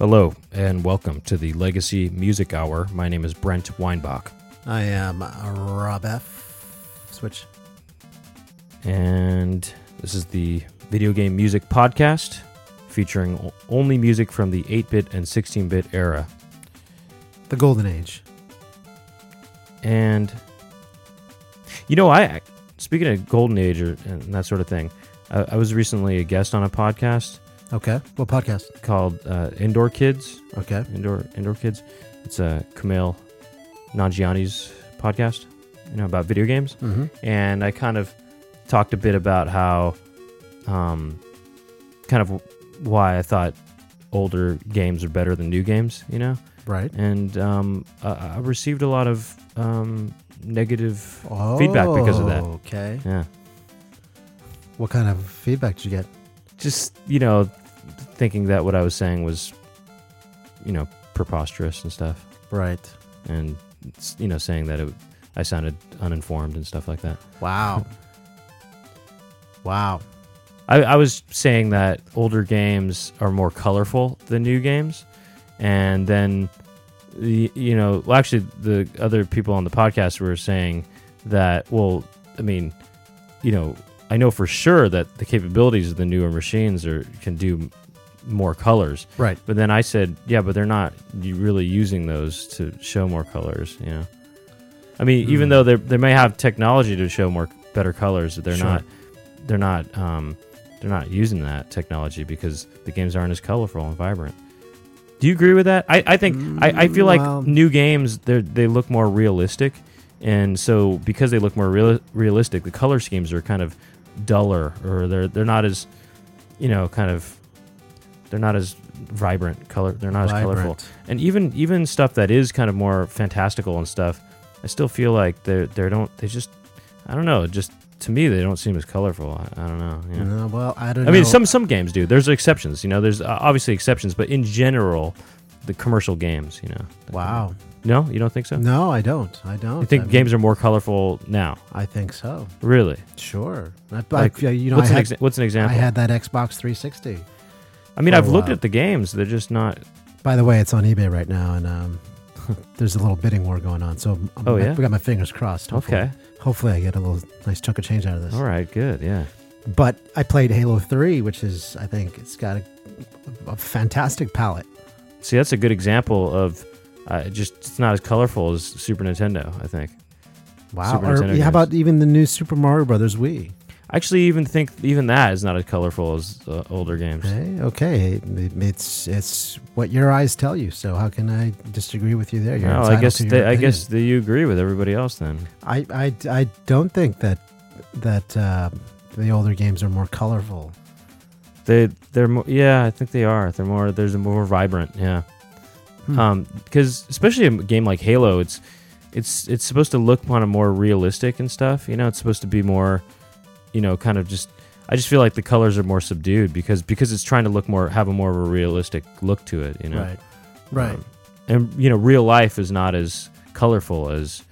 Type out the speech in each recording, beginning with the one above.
Hello, and welcome to the Legacy Music Hour. My name is Brent Weinbach. I am Rob F. Switch. And this is the video game music podcast featuring only music from the 8-bit and 16-bit era. The Golden Age. And, speaking of Golden Age and that sort of thing, I was recently a guest on a podcast. Okay. What podcast? Called Indoor Kids. Okay. Indoor Kids. It's Kumail Nanjiani's podcast, about video games. Mm-hmm. And I kind of talked a bit about how, kind of why I thought older games are better than new games, Right. And I received a lot of negative feedback because of that. Okay. Yeah. What kind of feedback did you get? Just, thinking that what I was saying was, preposterous and stuff. Right. And, saying that I sounded uninformed and stuff like that. Wow. Wow. I was saying that older games are more colorful than new games. And then, actually the other people on the podcast were saying that, I know for sure that the capabilities of the newer machines can do more colors. Right. But then I said, yeah, but they're not really using those to show more colors, even though they may have technology to show better colors, they're not using that technology because the games aren't as colorful and vibrant. Do you agree with that? I think I feel like new games they look more realistic, and so because they look more realistic, the color schemes are kind of duller, or they're not as they're not as vibrant color. They're not as colorful, and even stuff that is kind of more fantastical and stuff. I still feel like I don't know. Just to me, they don't seem as colorful. I don't know. Yeah. No, well, I don't know. I mean, some games do. There's exceptions. There's obviously exceptions, but in general, the commercial games. Wow. No, you don't think so? No, I don't. You think games are more colorful now? I think so. Really? Sure. What's an example? I had that Xbox 360. I mean, I've looked at the games. They're just not. By the way, it's on eBay right now, and there's a little bidding war going on. So I got my fingers crossed. Hopefully I get a little nice chunk of change out of this. All right, good, yeah. But I played Halo 3, which is, I think, it's got a fantastic palette. See, that's a good example of it's not as colorful as Super Nintendo, I think. Wow. How about even the new Super Mario Brothers Wii? I actually even think that is not as colorful as older games. Okay. It's what your eyes tell you, so how can I disagree with you there? No, I guess that you agree with everybody else then. I don't think that the older games are more colorful. They're more, yeah, I think they are. There's a more vibrant, yeah. Because especially a game like Halo, it's supposed to look kind of more realistic and stuff. It's supposed to be more, kind of just. I just feel like the colors are more subdued because it's trying to have a more of a realistic look to it. Right. And real life is not as colorful as,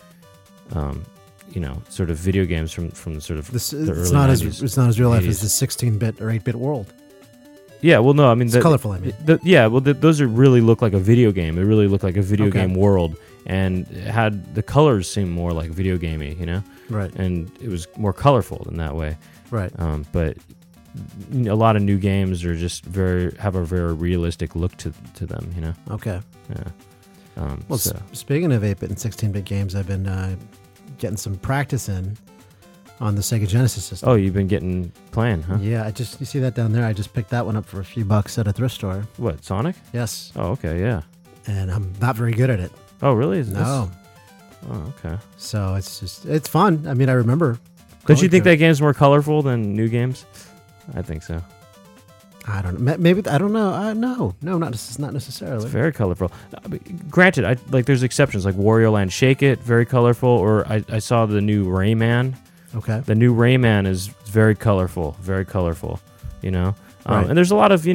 sort of video games from the sort of the early 90s. It's not as real life as the 16-bit or 8-bit world. Yeah, well, no, I mean... It's colorful, I mean. Those really look like a video game. It really looked like a video game world, and it had the colors seem more like video gamey, Right. And it was more colorful in that way. Right. But a lot of new games are just have a very realistic look to them, Okay. Yeah. Speaking of 8-bit and 16-bit games, I've been getting some practice in on the Sega Genesis system. Oh, you've been playing, huh? Yeah, you see that down there? I just picked that one up for a few bucks at a thrift store. What, Sonic? Yes. Oh, okay, yeah. And I'm not very good at it. Oh, really? No. Oh, okay. So it's fun. I mean, I remember. Don't you think that game's more colorful than new games? I think so. I don't know. Maybe, I don't know. No, not necessarily. It's very colorful. Granted, there's exceptions, like Wario Land Shake It, very colorful, or I saw the new Rayman. Okay. The new Rayman is very colorful, Right. And there's a lot of,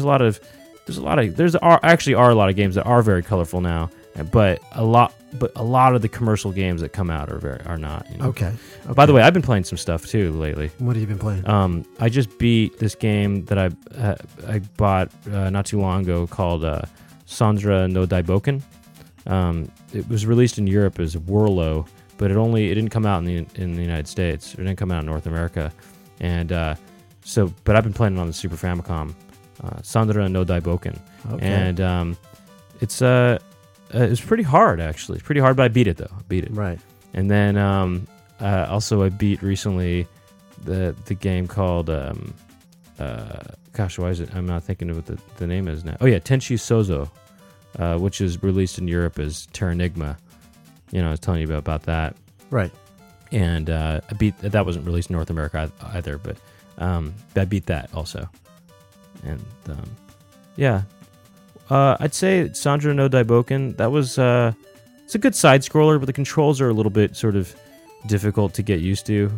there actually are a lot of games that are very colorful now, but a lot of the commercial games that come out are not. Okay. By the way, I've been playing some stuff too lately. What have you been playing? I just beat this game that I bought not too long ago called Sandra no Daiboken. It was released in Europe as Warlow, but it didn't come out in the United States. It didn't come out in North America, and but I've been playing it on the Super Famicom. Sandra no Daiboken, and it's pretty hard actually. It's pretty hard, but I beat it though. I beat it. Right. And then also I beat recently the game called why is it? I'm not thinking of what the name is now. Oh yeah, Tenchi Sozo, which is released in Europe as Terranigma. I was telling you about that. Right. And I beat that. Wasn't released in North America either, but I beat that also. And I'd say Sandra no Daiboken. That was it's a good side scroller, but the controls are a little bit sort of difficult to get used to.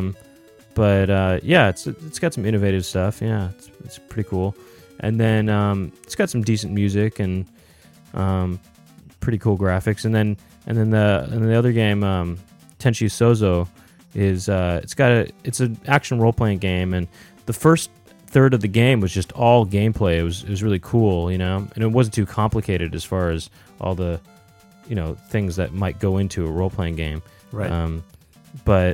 It's got some innovative stuff. Yeah, it's pretty cool. And then it's got some decent music and pretty cool graphics. And then the other game, Tenchi Sozo, is it's an action role playing game, and the first third of the game was just all gameplay. It was really cool, and it wasn't too complicated as far as all the things that might go into a role playing game. Right. But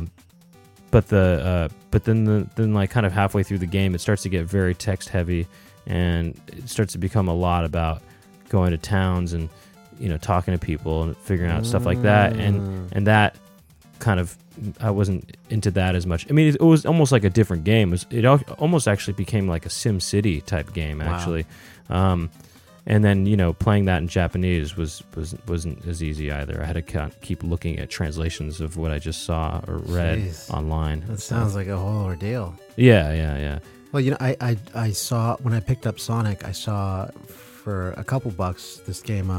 then like kind of halfway through the game, it starts to get very text heavy, and it starts to become a lot about going to towns and talking to people and figuring out stuff like that, and that kind of, I wasn't into that as much. I mean, it was almost like a different game. It almost actually became like a Sim City type game actually. Wow. And then playing that in Japanese wasn't as easy either. I had to keep looking at translations of what I just saw or read online. That sounds like a whole ordeal. Yeah. Well, I saw when I picked up Sonic, I saw for a couple bucks this game,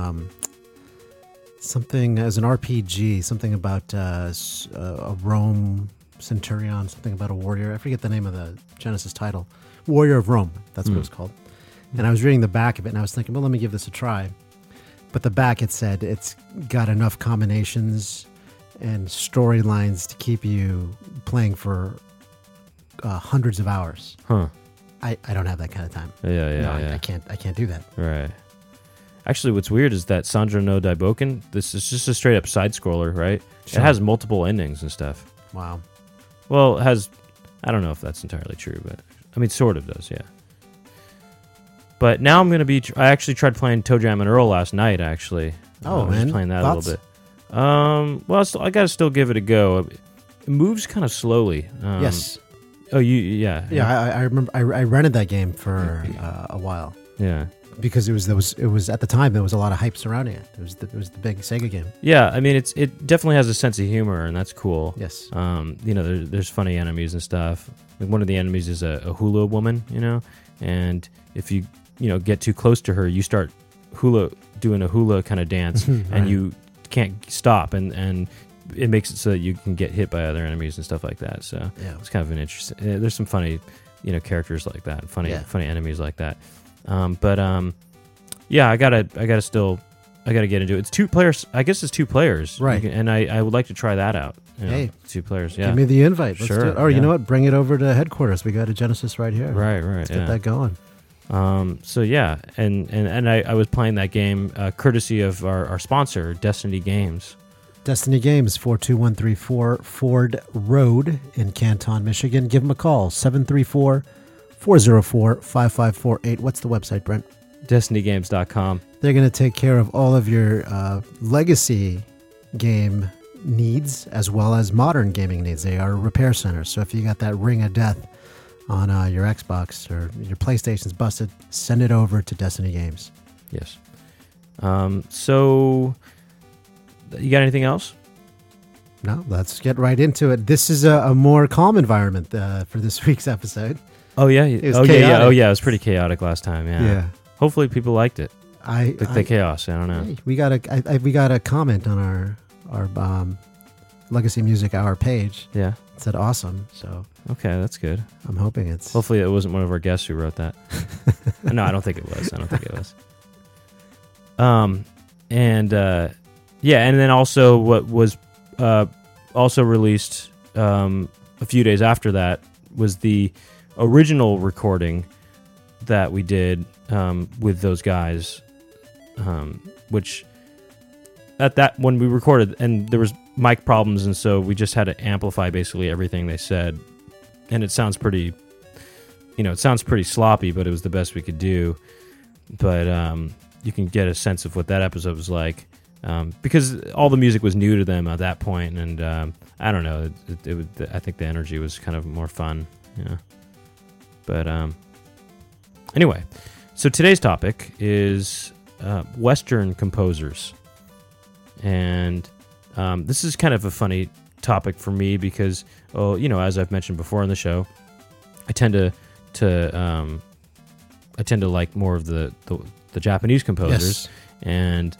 something as an RPG, something about a Rome Centurion, something about a warrior. I forget the name of the Genesis title. Warrior of Rome. That's what it was called. And I was reading the back of it, and I was thinking, well, let me give this a try. But the back, it said it's got enough combinations and storylines to keep you playing for hundreds of hours. Huh. I don't have that kind of time. Yeah. I can't do that. Right. Actually, what's weird is that Sandra no Daiboken, this is just a straight up side scroller, right? Sure. It has multiple endings and stuff. Wow. Well, it has, I don't know if that's entirely true, but I mean, sort of does, yeah. But now I'm going to be, I actually tried playing Toe Jam and Earl last night, actually. Oh, I was man. just playing that Thoughts? a little bit. Well, I got to still give it a go. It moves kind of slowly. Yes. Oh, yeah. Yeah, I remember I rented that game for a while. Yeah. Because it was at the time there was a lot of hype surrounding it. It was the big Sega game. Yeah, I mean it definitely has a sense of humor, and that's cool. Yes. There's funny enemies and stuff. Like one of the enemies is a hula woman, and if you get too close to her, you start doing a hula kind of dance, right. And you can't stop, and it makes it so that you can get hit by other enemies and stuff like that. So yeah. It's kind of an interesting. There's some funny, characters like that, funny enemies like that. I gotta get into it. It's 2 players. I guess it's 2 players, right? And I would like to try that out. Hey, 2 players. Yeah, give me the invite. Let's sure. do it. Oh, you know what? Bring it over to headquarters. We got a Genesis right here. Right. Let's get that going. So yeah, and I was playing that game courtesy of our sponsor, Destiny Games. Destiny Games, 42134 Ford Road in Canton, Michigan. Give them a call, 734-404-5548. What's the website, Brent? DestinyGames.com. They're going to take care of all of your legacy game needs as well as modern gaming needs. They are a repair center. So if you got that ring of death on your Xbox or your PlayStation's busted, send it over to Destiny Games. Yes. So you got anything else? No, let's get right into it. This is a more calm environment for this week's episode. Oh yeah. It was chaotic. Oh yeah. It was pretty chaotic last time. Yeah. Hopefully people liked it. The chaos. I don't know. Hey, we got a comment on our Legacy Music Hour page. Yeah. It said awesome. So okay, that's good. I'm hoping it's. Hopefully it wasn't one of our guests who wrote that. No, I don't think it was. And then also what was also released a few days after that was the original recording that we did with those guys which at that when we recorded, and there was mic problems, and so we just had to amplify basically everything they said, and it sounds pretty, sloppy, but it was the best we could do. But you can get a sense of what that episode was like, because all the music was new to them at that point, and I don't know, I think the energy was kind of more fun, yeah. But anyway, so today's topic is Western composers. And this is kind of a funny topic for me because, as I've mentioned before on the show, I tend to like more of the Japanese composers, Yes. and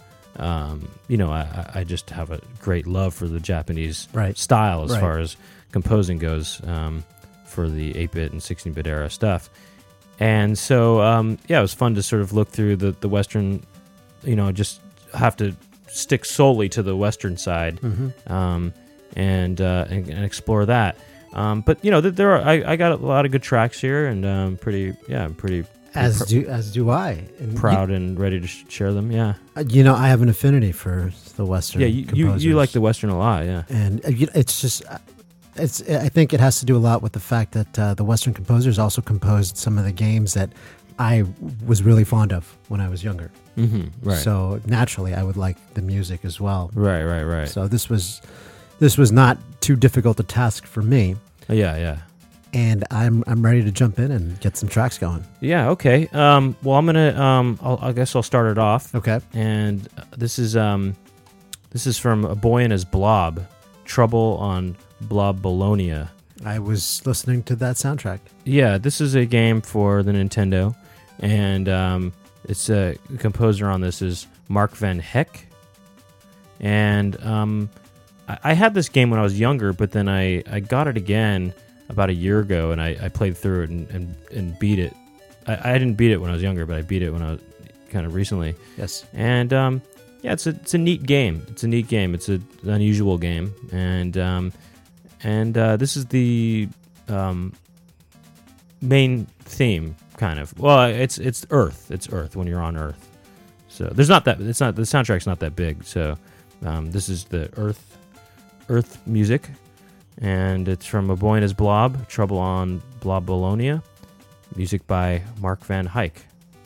I just have a great love for the Japanese Right. style as Right. far as composing goes, for the 8-bit and 16-bit era stuff. And so, it was fun to sort of look through the Western, just have to stick solely to the Western side, and explore that. But there are I got a lot of good tracks here, and pretty. As do I. And Proud and ready to share them. Yeah. I have an affinity for the Western. Yeah. You composers. like the Western a lot. Yeah. And it's just, I think it has to do a lot with the fact that the Western composers also composed some of the games that I was really fond of when I was younger. Mm-hmm. Right. So naturally, I would like the music as well. Right. So this was not too difficult a task for me, Yeah. and I'm ready to jump in and get some tracks going. Yeah. Okay. Well, I'm gonna. I guess I'll start it off. Okay. And this is from A Boy and His Blob, Trouble on Blobolonia. I was listening to that soundtrack. Yeah, this is a game for the Nintendo, and it's a composer on this is Mark Van Heck. And I had this game when I was younger, but then I got it again about a year ago, and I played through it and beat it. I didn't beat it when I was younger, but I beat it when I was kind of recently. Yes. And it's a neat game. It's a neat game. It's an unusual game, and this is the main theme, kind of. Well, it's Earth. It's Earth when you're on Earth. So the soundtrack's not that big. So this is the Earth music, and it's from A Boy and His Blob, Trouble on Blobolonia, music by Mark Van Heck.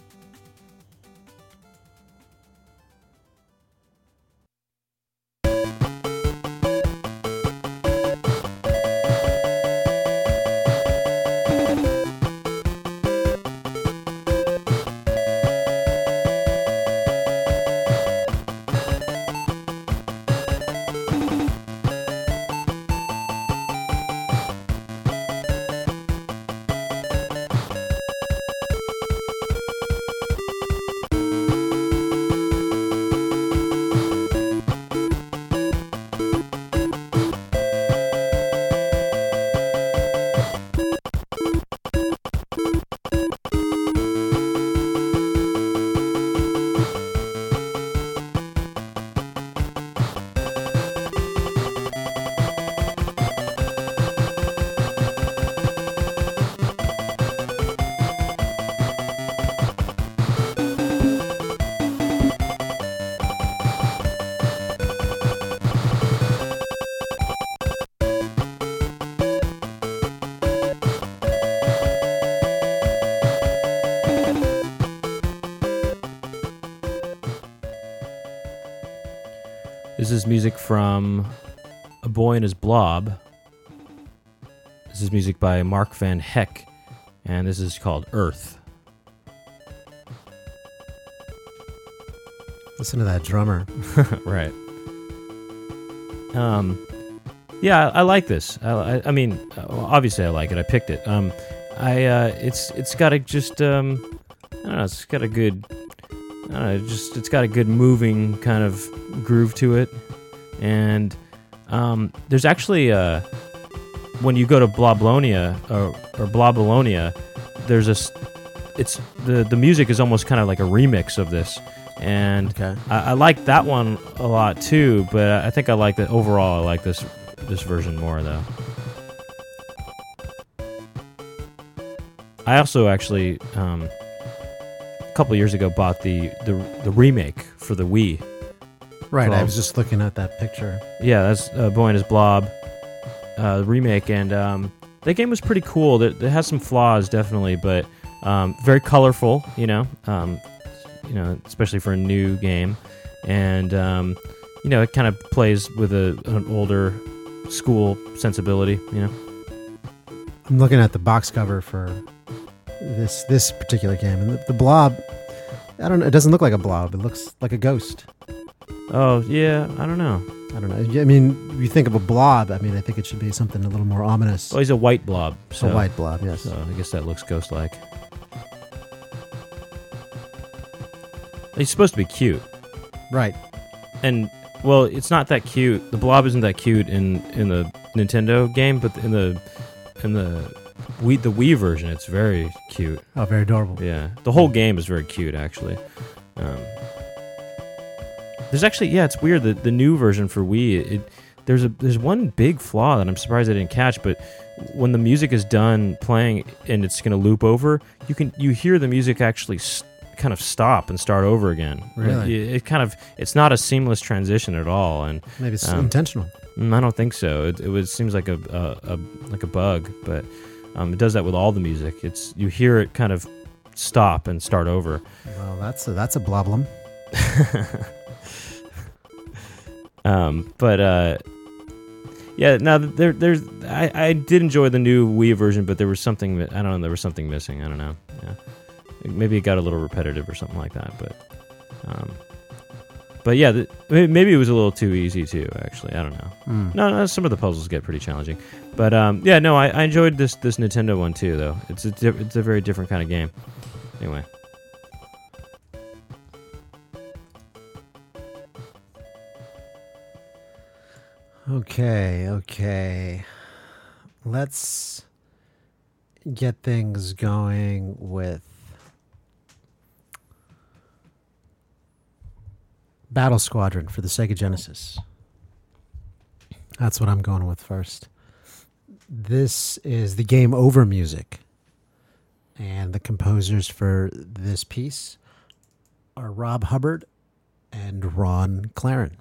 This is music from A Boy and His Blob. This is music by Mark Van Heck, and this is called Earth. Listen to that drummer. Right. Yeah, I like this. I mean, obviously I like it. I picked it. It's got a just I don't know. It's got a good. It's got a good moving kind of groove to it, and there's actually when you go to Blobolonia or Blobolonia, there's it's the music is almost kind of like a remix of this, and Okay. I like that one a lot too. But I think I like that overall. I like this version more though. I also actually couple years ago bought the remake for the Wii. Right, I Well- was just looking at that picture. Yeah, that's Boy and His Blob remake, and that game was pretty cool. It has some flaws, definitely, but very colorful. Especially for a new game, and it kind of plays with an older school sensibility. I'm looking at the box cover for this particular game, and the blob. I don't know. It doesn't look like a blob. It looks like a ghost. Oh yeah, I don't know. I don't know. I mean, you think of a blob. I mean, I think it should be something a little more ominous. Well, he's a white blob. So, A white blob, yes. So I guess that looks ghost-like. He's supposed to be cute, Right. and well, it's not that cute. The blob isn't that cute in the Nintendo game, but in the Wii version, it's very cute. Oh, very adorable. Yeah, the whole game is very cute, actually. There's actually, it's weird that the new version for Wii, there's one big flaw that I'm surprised I didn't catch, but when the music is done playing and it's going to loop over, you hear the music actually kind of stop and start over again. Really? It's not a seamless transition at all, and Maybe it's intentional. I don't think so. It seems like a bug, but it does that with all the music. You hear it kind of stop and start over. Well, that's a bloblum. Now there's I did enjoy the new Wii version, but there was something I don't know. There was something missing. I don't know. Yeah, maybe it got a little repetitive or something like that. But yeah, maybe it was a little too easy too. Actually, I don't know. No, some of the puzzles get pretty challenging. But I enjoyed this Nintendo one too, though. It's a very different kind of game. Anyway. Okay. Let's get things going with Battle Squadron for the Sega Genesis. That's what I'm going with first. This is the Game Over music. And the composers for this piece are Rob Hubbard and Ron Claren.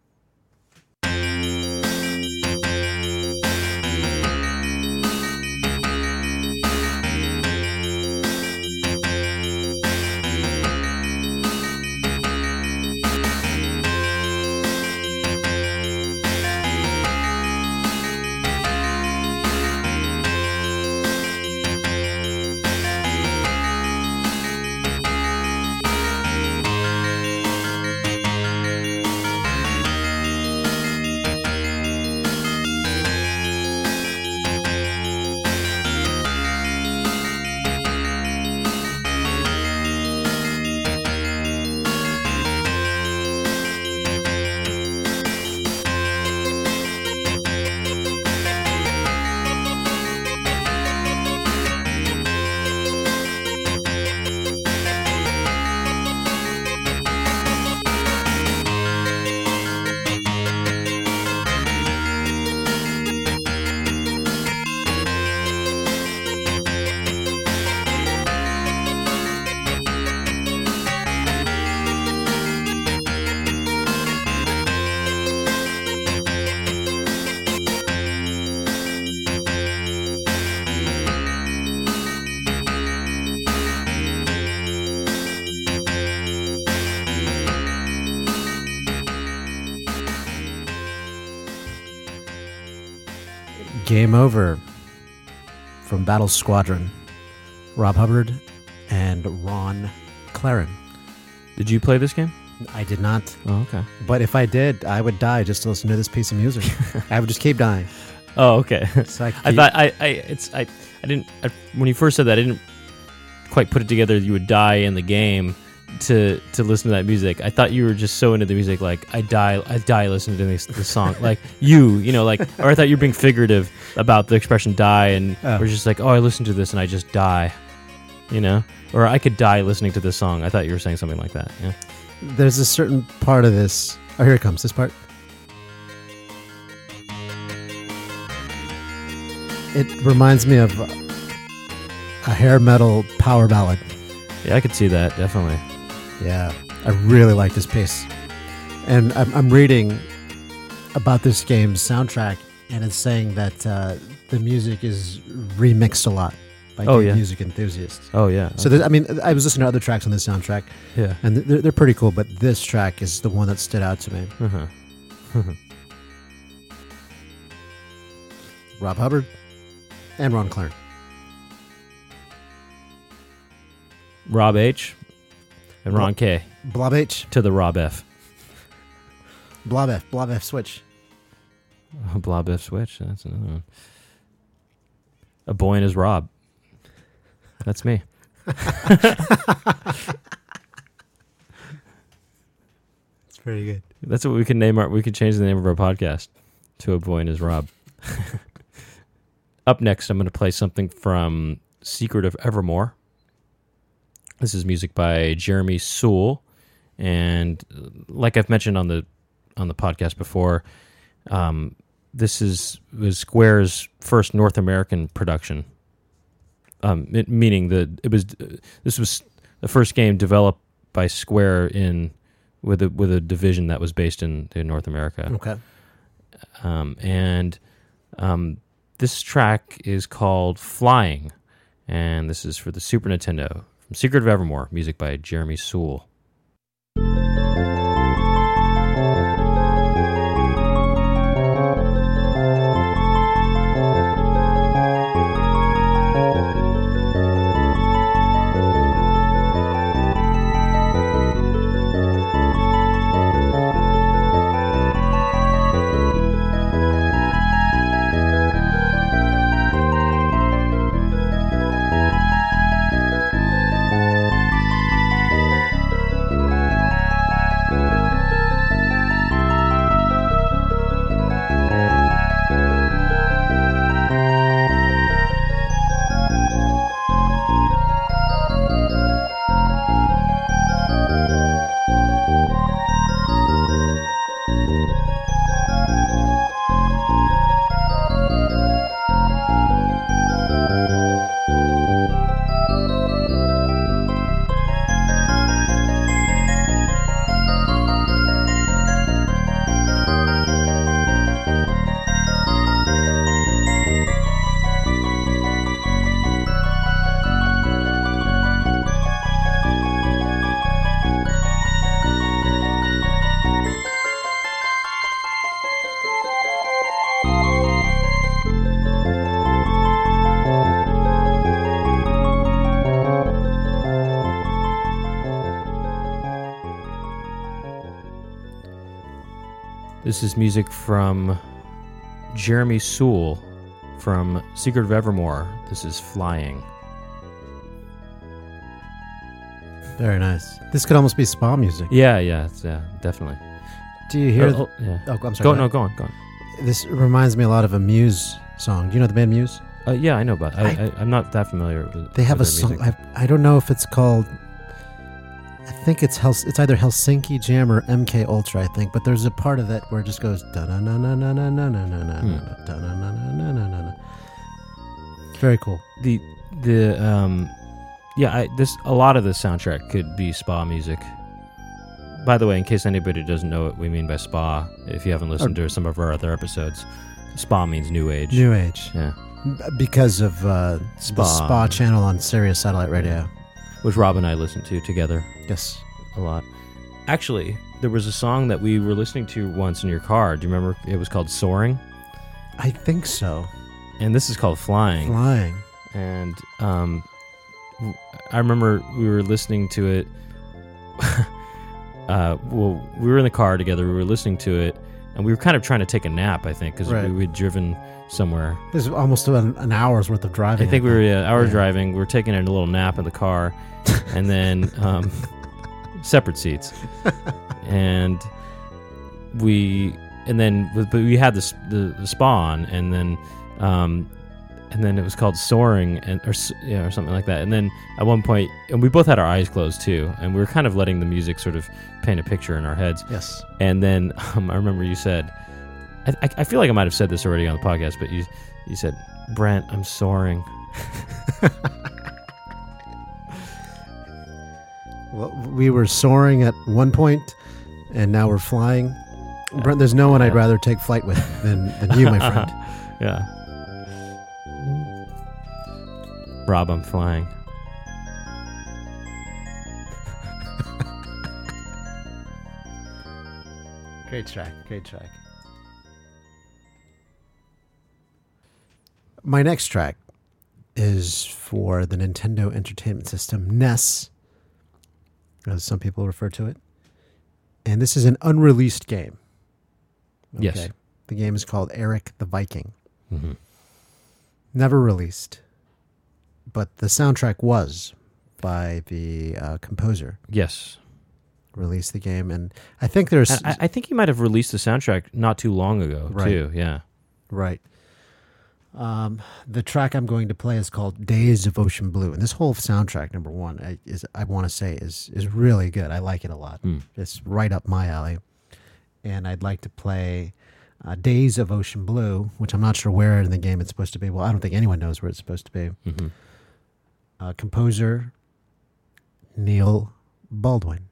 Game Over from Battle Squadron. Rob Hubbard and Ron Claren. Did you play this game? I did not. Oh, okay. But if I did, I would die just to listen to this piece of music. I would just keep dying. Oh, okay. So I thought I didn't when you first said that I didn't quite put it together. You would die in the game to listen to that music. I thought you were just so into the music, like I die listening to this song, like or I thought you were being figurative about the expression "die," and we're just like, oh, I listen to this and I just die, or I could die listening to this song. I thought you were saying something like that. Yeah. There's a certain part of this. Oh, here it comes. This part. It reminds me of a hair metal power ballad. Yeah, I could see that, definitely. Yeah, I really like this piece. And I'm reading about this game's soundtrack, and it's saying that the music is remixed a lot by game music enthusiasts. Oh, yeah. So, I was listening to other tracks on this soundtrack, yeah, and they're pretty cool, but this track is the one that stood out to me. Rob Hubbard and Ron Clark. Rob H. and Ron K. Blob H. To the Rob F. Blob F switch. Oh, Blob F switch. That's another one. A boy and his Rob. That's me. It's pretty good. That's what we can name we could change the name of our podcast to A Boy and His Rob. Up next, I'm going to play something from Secret of Evermore. This is music by Jeremy Soule, and like I've mentioned on the podcast before, this was Square's first North American production. Meaning that this was the first game developed by Square with a division that was based in North America. Okay. And this track is called Flying, and this is for the Super Nintendo. From Secret of Evermore, music by Jeremy Soule. This is music from Jeremy Soule from Secret of Evermore. This is Flying. Very nice. This could almost be spa music. Yeah, definitely. Do you hear? Yeah. Oh, I'm sorry. Go on. This reminds me a lot of a Muse song. Do you know the band Muse? Yeah, I know about it. I'm not that familiar with They have a song. I don't know if it's called. I think it's either Helsinki Jam or MK Ultra, I think. But there's a part of it where it just goes da na na na na na na na na na na na na na. Very cool. A lot of the soundtrack could be spa music. By the way, in case anybody doesn't know what we mean by spa, if you haven't listened to some of our other episodes, spa means new age. New age. Yeah. Because of the spa channel on Sirius Satellite Radio. Which Rob and I listened to together. Yes. A lot. Actually, there was a song that we were listening to once in your car. Do you remember? It was called Soaring. I think so. And this is called Flying. Flying. And I remember we were listening to it. We were in the car together. We were listening to it, and we were kind of trying to take a nap, I think, because we had driven somewhere. This is almost an hour's worth of driving. I think we were an hour driving. We were taking a little nap in the car, and then separate seats, but we had the spa on, and then it was called Soaring, or something like that. And then at one point, and we both had our eyes closed too, and we were kind of letting the music sort of paint a picture in our heads. Yes. And then I remember you said, I feel like I might have said this already on the podcast, but you said, "Brent, I'm soaring." Well, we were soaring at one point, and now we're flying. Brent, there's no one I'd rather take flight with than you, my friend. Yeah. Rob, I'm flying. Great track. Great track. My next track is for the Nintendo Entertainment System, NES, as some people refer to it. And this is an unreleased game. Yes. The game is called Eric the Viking. Mm-hmm. Never released, but the soundtrack was by the composer. Yes. Released the game, and I think there's... I think he might have released the soundtrack not too long ago, Right. too. Yeah. Right. The track I'm going to play is called Days of Ocean Blue. And this whole soundtrack, number one, I want to say is really good. I like it a lot. It's right up my alley. And I'd like to play Days of Ocean Blue, which I'm not sure where in the game it's supposed to be. Well, I don't think anyone knows where it's supposed to be. Mm-hmm. Composer Neil Baldwin.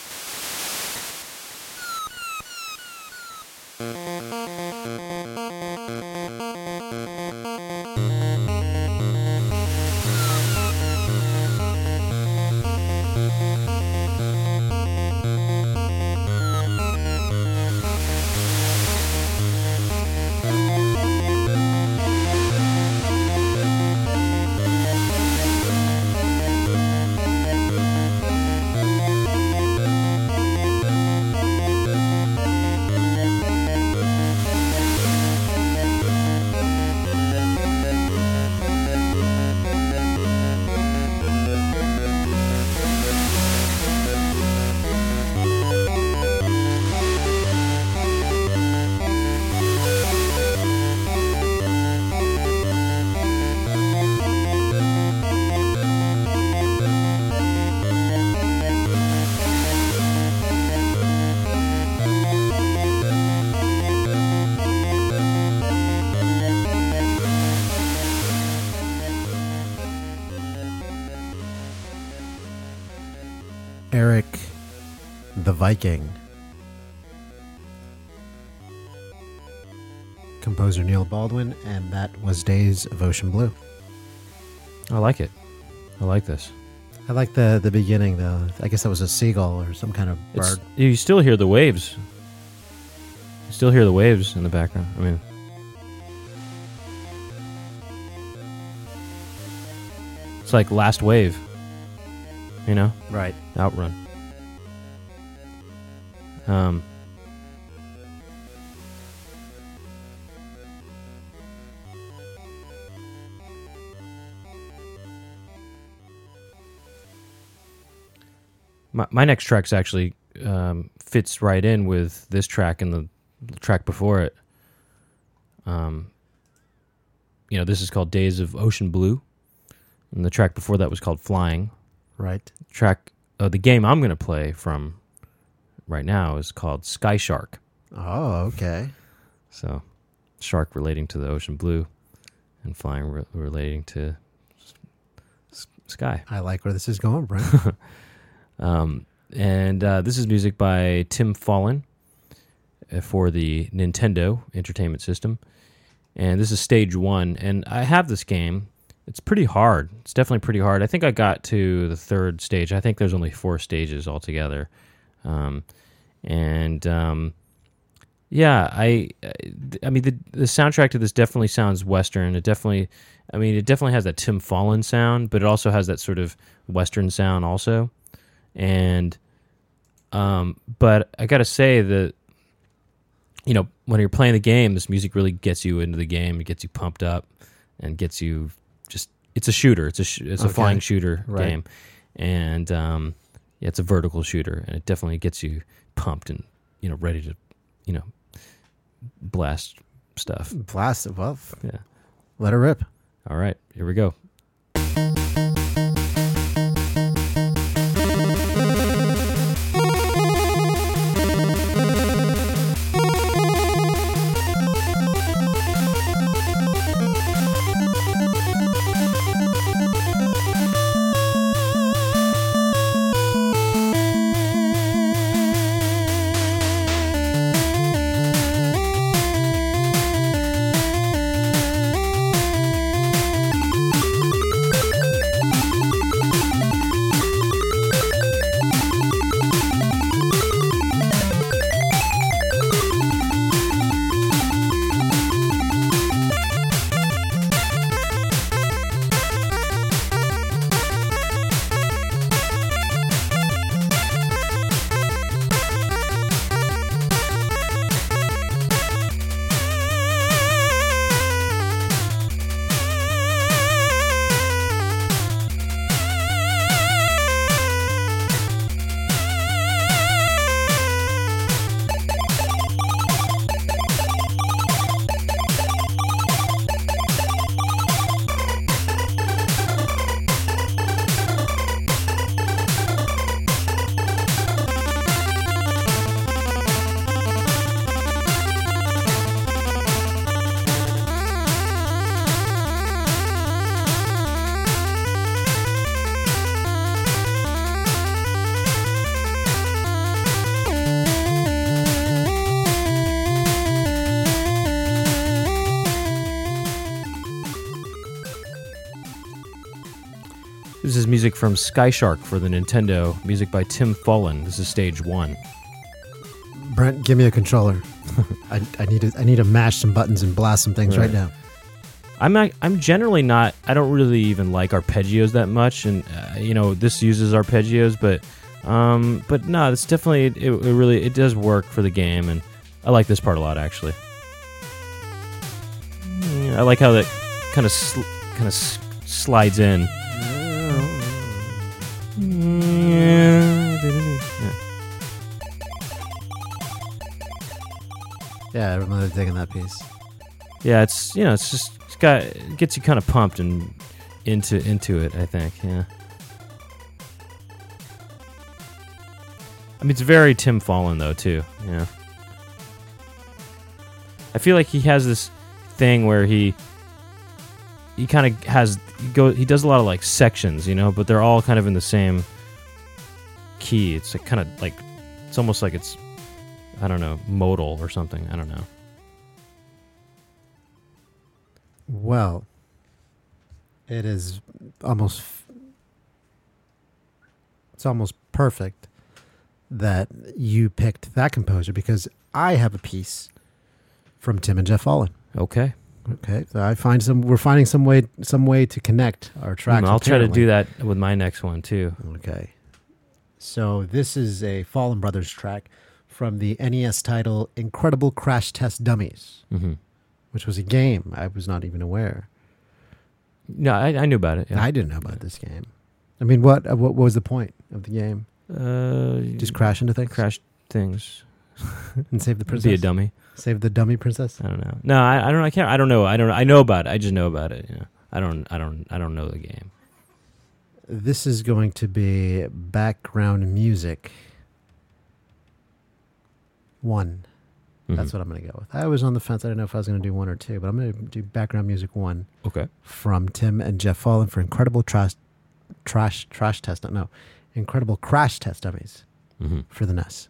Eric the Viking. Composer Neil Baldwin, and that was Days of Ocean Blue. I like it. I like this. I like the beginning, though. I guess that was a seagull or some kind of bird. You still hear the waves. You still hear the waves in the background. I mean, it's like Last Wave. You know? Right. Outrun. My next track's actually fits right in with this track and the track before it. This is called Days of Ocean Blue, and the track before that was called Flying. Right. The game I'm going to play from right now is called Sky Shark. Oh, okay. So, shark relating to the ocean blue, and flying relating to sky. I like where this is going, Brent. This is music by Tim Fallon for the Nintendo Entertainment System. And this is stage 1. And I have this game. It's pretty hard. It's definitely pretty hard. I think I got to the 3rd stage. I think there's only 4 stages altogether. I mean, the soundtrack to this definitely sounds Western. It definitely has that Tim Fallon sound, but it also has that sort of Western sound also. And, but I gotta say that, when you're playing the game, this music really gets you into the game. It gets you pumped up and gets you it's a shooter. It's a flying shooter game. And, it's a vertical shooter, and it definitely gets you pumped and, ready to, blast stuff. Blast above. Yeah. Let her rip. All right, here we go. This is music from Sky Shark for the Nintendo. Music by Tim Follin. This is stage 1. Brent, give me a controller. I need to mash some buttons and blast some things right now. I'm generally not. I don't really even like arpeggios that much, and this uses arpeggios, but no, it's definitely it does work for the game, and I like this part a lot actually. I like how that kind of slides in. Yeah, I remember digging that piece. Yeah, it gets you kind of pumped and into it, I think. Yeah. I mean, it's very Tim Follin though too. Yeah. I feel like he has this thing where he kind of he does a lot of like sections, but they're all kind of in the same key. It's like kind of like it's almost like it's, I don't know, modal or something. I don't know. Well, it is almost perfect that you picked that composer because I have a piece from Tim and Jeff Follin. Okay. Okay, so we're finding some way to connect our tracks. I'll try to do that with my next one too. Okay. So this is a Follin Brothers track from the NES title Incredible Crash Test Dummies, which was a game I was not even aware. No, I knew about it. Yeah. I didn't know about this game. I mean, what was the point of the game? Just crash into things? Crash things. And save the princess? Be a dummy. Save the dummy princess? I don't know. No, I don't. I can't. I don't know. I know about it. I just know about it. I don't know the game. This is going to be background music 1. That's what I'm going to go with. I was on the fence. I didn't know if I was going to do 1 or 2, but I'm going to do background music 1. Okay. From Tim and Jeff Follin for Incredible Incredible Crash Test Dummies for the NES.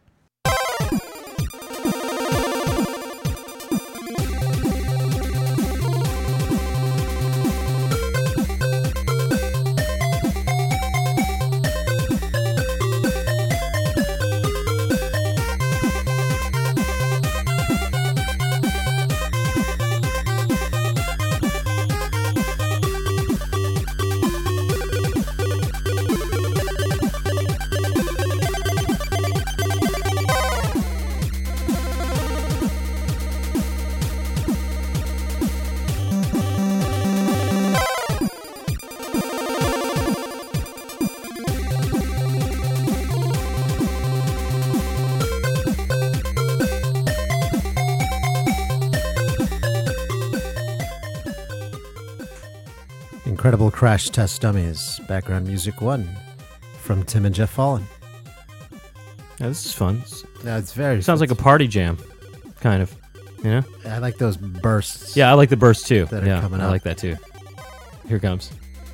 Incredible Crash Test Dummies, background music 1 from Tim and Jeff Follin. Yeah, this is fun. Yeah, it's very. Sounds like a party jam, kind of. I like those bursts. Yeah, I like the bursts too. That are coming up. I like that too. Here it comes.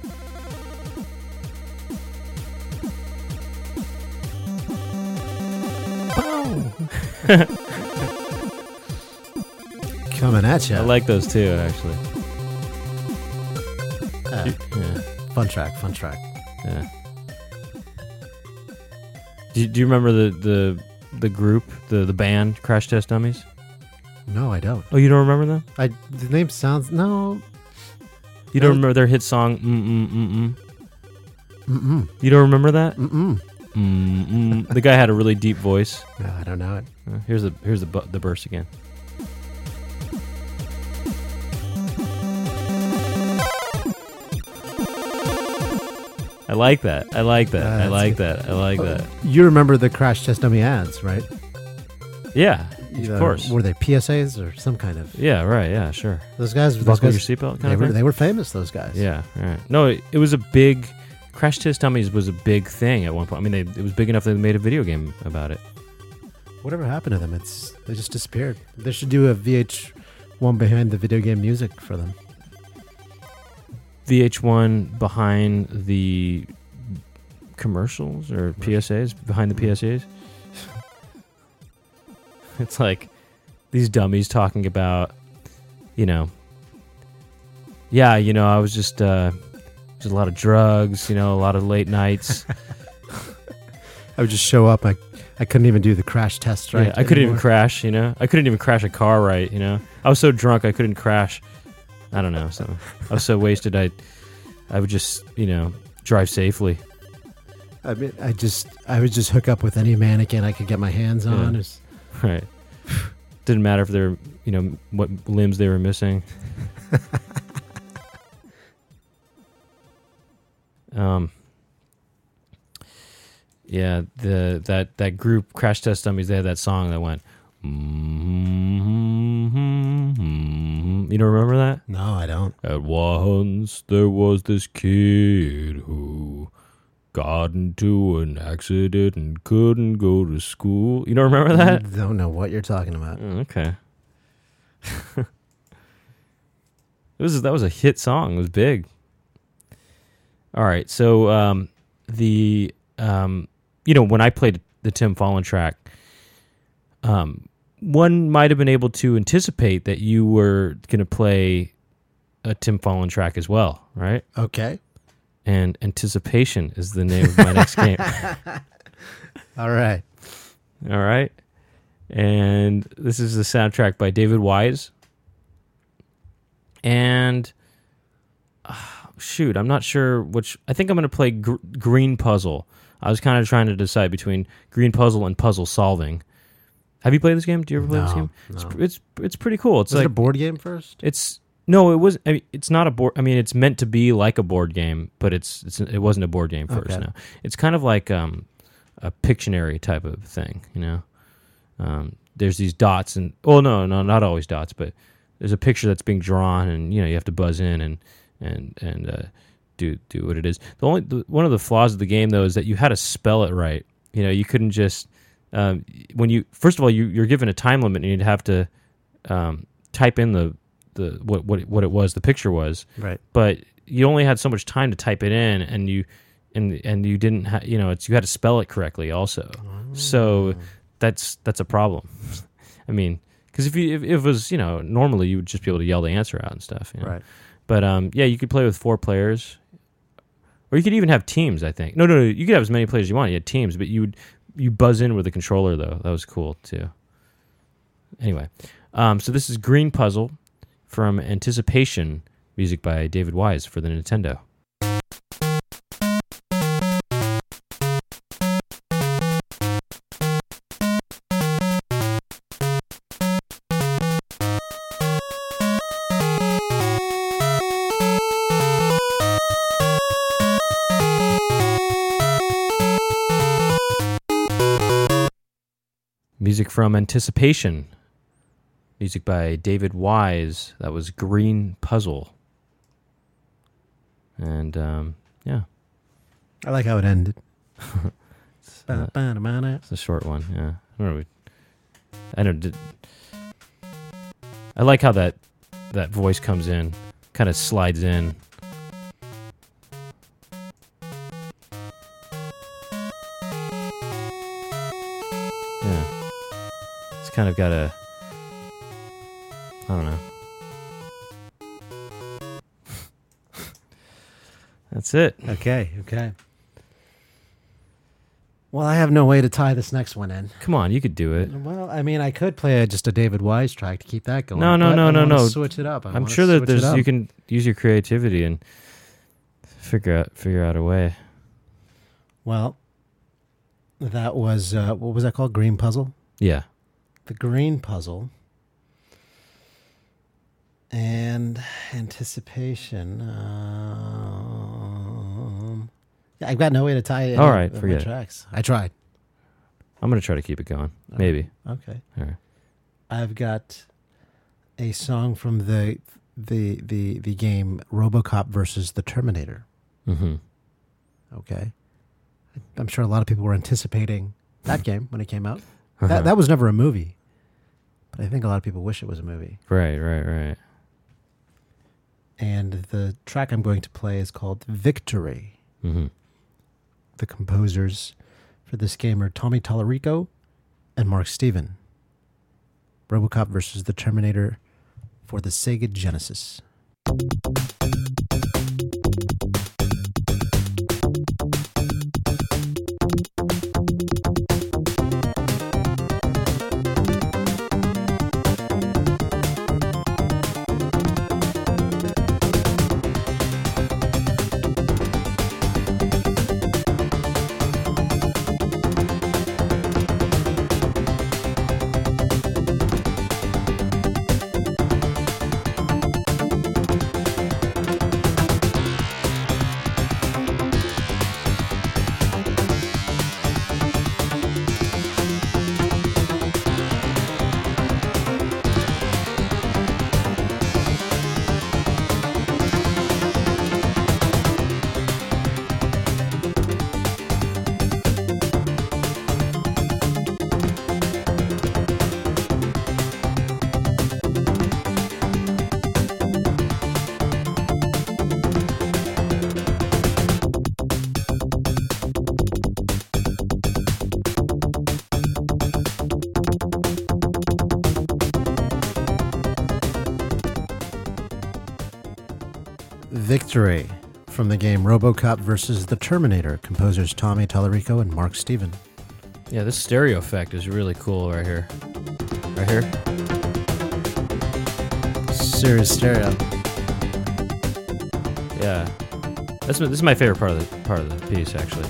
Coming at you. I like those too, actually. Fun track. Yeah. Do you remember the group, the band Crash Test Dummies? No, I don't. Oh, you don't remember them? The name sounds no. You don't remember their hit song You don't remember that? The guy had a really deep voice. No, I don't know it. Here's the burst again. I like that. I like that. You remember the Crash Test Dummy ads, right? Yeah, of course. Were they PSAs or some kind of? Yeah, right. Yeah, sure. Those guys. Buckle your seatbelt. They were famous. Those guys. Yeah, right. No, it was a big. Crash Test Dummies was a big thing at one point. I mean, it was big enough that they made a video game about it. Whatever happened to them? They just disappeared. They should do a VH1 behind the video game music for them. VH1 behind the commercials or PSAs, behind the PSAs. It's like these dummies talking about, I was just There's a lot of drugs, a lot of late nights. I would just show up. I couldn't even do the crash test right. Yeah, I couldn't even crash, I couldn't even crash a car right, I was so drunk I couldn't crash. I don't know. So I was so wasted I would just, drive safely. I mean, I would just hook up with any mannequin I could get my hands on. Yeah. Right. Didn't matter if they're, what limbs they were missing. Yeah, that group Crash Test Dummies, they had that song that went. You don't remember that? No, I don't. At once there was this kid who got into an accident and couldn't go to school. You don't remember that? I don't know what you're talking about. Okay. That was a hit song. It was big. All right, so when I played the Tim Follin track, one might have been able to anticipate that you were going to play a Tim Follin track as well, right? Okay. And Anticipation is the name of my next game. All right. All right. And this is the soundtrack by David Wise. And I'm not sure which. I think I'm going to play Green Puzzle. I was kind of trying to decide between Green Puzzle and Puzzle Solving. Have you played this game? Do you ever play this game? No. It's pretty cool. It's was it a board game first? It's not a board. I mean, it's meant to be like a board game, but it wasn't a board game first. Okay. No, it's kind of like a Pictionary type of thing. There's these dots, and no, not always dots, but there's a picture that's being drawn, and you have to buzz in and do what it is. One of the flaws of the game though is that you had to spell it right. You couldn't just when you first of all you're given a time limit and you'd have to type in the what it was the picture was, right, but you only had so much time to type it in, and you didn't you had to spell it correctly also. So that's a problem. I mean, because if it was normally you would just be able to yell the answer out and stuff, right, but you could play with 4 players, or you could even have teams. I think no, you could have as many players as you want. You had teams, but you buzz in with the controller though. That was cool too. Anyway, so this is Green Puzzle from Anticipation, music by David Wise for the Nintendo. Music from Anticipation, music by David Wise. That was Green Puzzle. And, yeah. I like how it ended. It's a short one, yeah. I like how that voice comes in, kind of slides in. Yeah. It's kind of got I don't know. That's it. Okay. Well, I have no way to tie this next one in. Come on, you could do it. Well, I mean, I could play just a David Wise track to keep that going. No. Switch it up. I'm sure that you can use your creativity and figure out a way. Well, that was what was that called? Green Puzzle? Yeah. The Green Puzzle. And Anticipation. I've got no way to tie it. All right, forget it. Tracks. I tried. I'm going to try to keep it going. Maybe. Okay. All right. I've got a song from the game RoboCop versus the Terminator. Mm-hmm. Okay. I'm sure a lot of people were anticipating that game when it came out. That was never a movie, but I think a lot of people wish it was a movie. Right. And the track I'm going to play is called Victory. Mm-hmm. The composers for this game are Tommy Tallarico and Mark Steven. RoboCop versus the Terminator for the Sega Genesis. Victory from the game RoboCop versus the Terminator, composers Tommy Tallarico and Mark Steven. Yeah, this stereo effect is really cool right here. Right here. Serious stereo. Yeah. This is my favorite part of the piece, actually.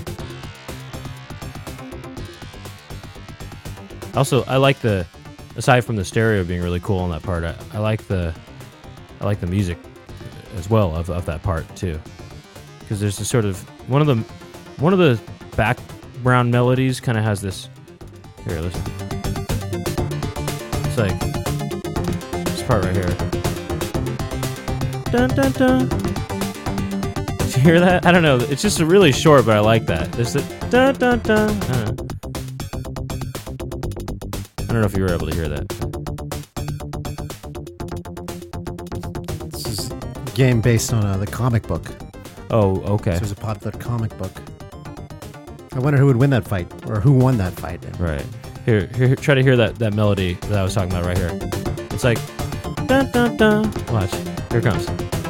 Also, I like aside from the stereo being really cool on that part, I like the music as well of that part too, because there's this sort of one of the background melodies kind of has this. Here, listen. It's like this part right here. Dun dun dun. Did you hear that? I don't know. It's just really short, but I like that. There's the dun dun dun. I don't know if you were able to hear that. This is a game based on the comic book. Oh, okay. This was a popular comic book. I wonder who would win that fight, or who won that fight. Right. Here, try to hear that melody that I was talking about right here. It's like, dun dun dun. Watch. Here it comes.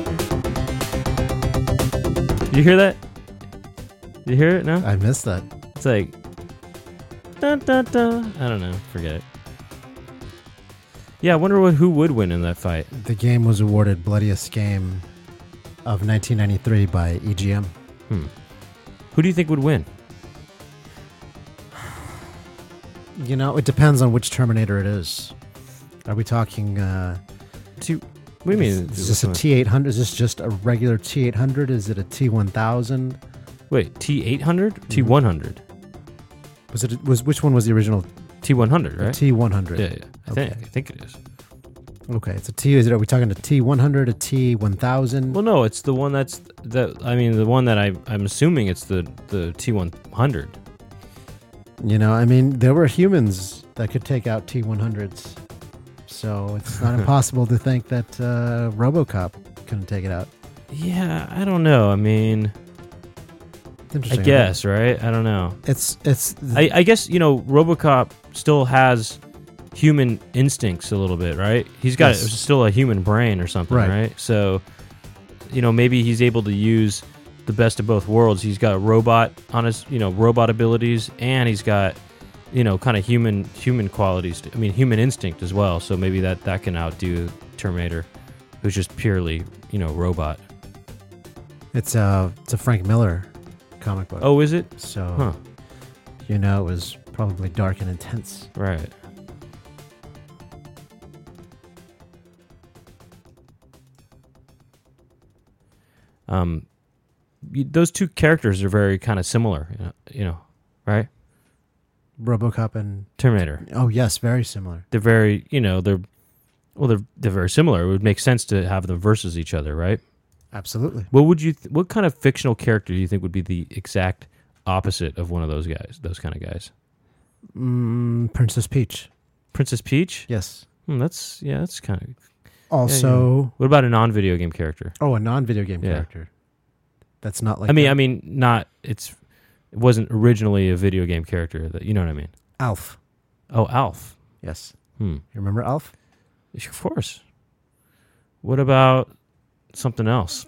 You hear that? You hear it now? I missed that. It's like, dun dun dun. I don't know. Forget it. Yeah, I wonder who would win in that fight. The game was awarded Bloodiest Game of 1993 by EGM. Who do you think would win? You know, it depends on which Terminator it is. Are we talking... What do you mean? Is this a T-800? Is this just a regular T-800? Is it a T-1000? Wait, T-800? T-100? Which one was the original? T-100, right? T-100. Yeah. I think it is. Okay, it's a T. Are we talking a T-100, a T-1000? Well, no, it's the one the one that I'm assuming it's the T-100. You know, I mean, there were humans that could take out T-100s, so it's not impossible to think that RoboCop couldn't take it out. Yeah, I don't know. I mean, I guess, right? I don't know. I guess, RoboCop still has human instincts a little bit, right? He's got still a human brain or something, right? So, maybe he's able to use the best of both worlds. He's got a robot on his, robot abilities, and he's got, kind of human qualities. Human instinct as well. So maybe that can outdo Terminator, who's just purely, robot. It's a Frank Miller comic book. Oh, is it? So, it was probably dark and intense. Right. Those two characters are very kind of similar, right? RoboCop and Terminator. Oh yes, very similar. They're very, they're very similar. It would make sense to have them versus each other, right? Absolutely. What kind of fictional character do you think would be the exact opposite of one of those guys? Those kind of guys. Princess Peach. Princess Peach? Yes. That's kind of. Also, yeah. What about a non-video game character? Oh, a non-video game character. That's not like. It wasn't originally a video game character. That you know what I mean? Alf. Oh, Alf. Yes. You remember Alf? Of course. What about something else?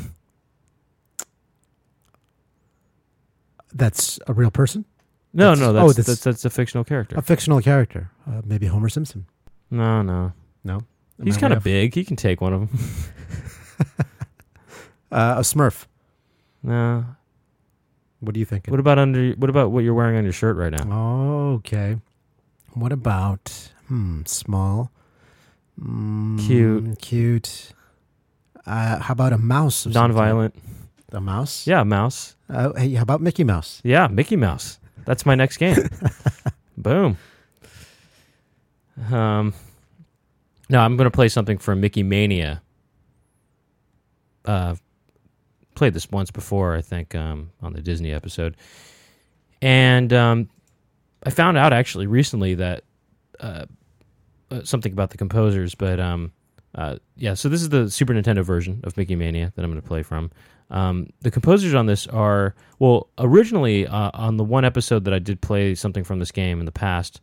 That's a real person? No, that's a fictional character. A fictional character. Maybe Homer Simpson. No. He's kind of big. He can take one of them. A Smurf. No. What do you think? What about what you're wearing on your shirt right now? Oh, okay. What about small? Cute. How about a mouse? Non-violent. A mouse? Yeah, a mouse. Hey, how about Mickey Mouse? Yeah, Mickey Mouse. That's my next game. Boom. Now I'm going to play something from Mickey Mania. Played this once before, I think, on the Disney episode. And I found out actually recently that something about the composers, but so this is the Super Nintendo version of Mickey Mania that I'm going to play from. The composers on this are, originally on the one episode that I did play something from this game in the past,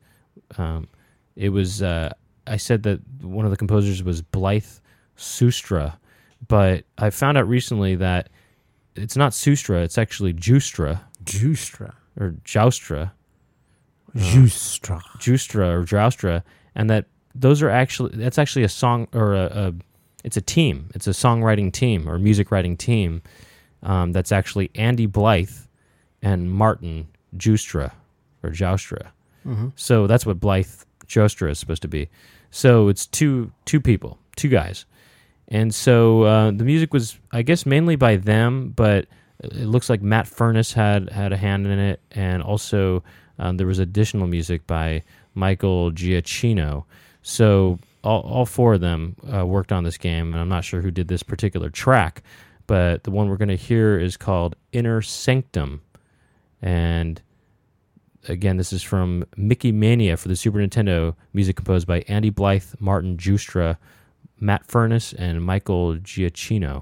it was, I said that one of the composers was Blythe Sustra, But I found out recently that it's not Sustra, it's actually Justra Justra. or Joustra. Justra. Justra or Joustra, and that's actually a song or it's a team. It's a songwriting team or music writing team that's actually Andy Blythe and Martin Justra or Joustra. Mm-hmm. So that's what Blythe Joustra is supposed to be. So it's two people, two guys. And so the music was, I guess, mainly by them, but it looks like Matt Furness had a hand in it, and also there was additional music by Michael Giacchino. So all four of them worked on this game, and I'm not sure who did this particular track, but the one we're going to hear is called Inner Sanctum. And again, this is from Mickey Mania for the Super Nintendo, music composed by Andy Blythe, Martin Justra, Matt Furness, and Michael Giacchino.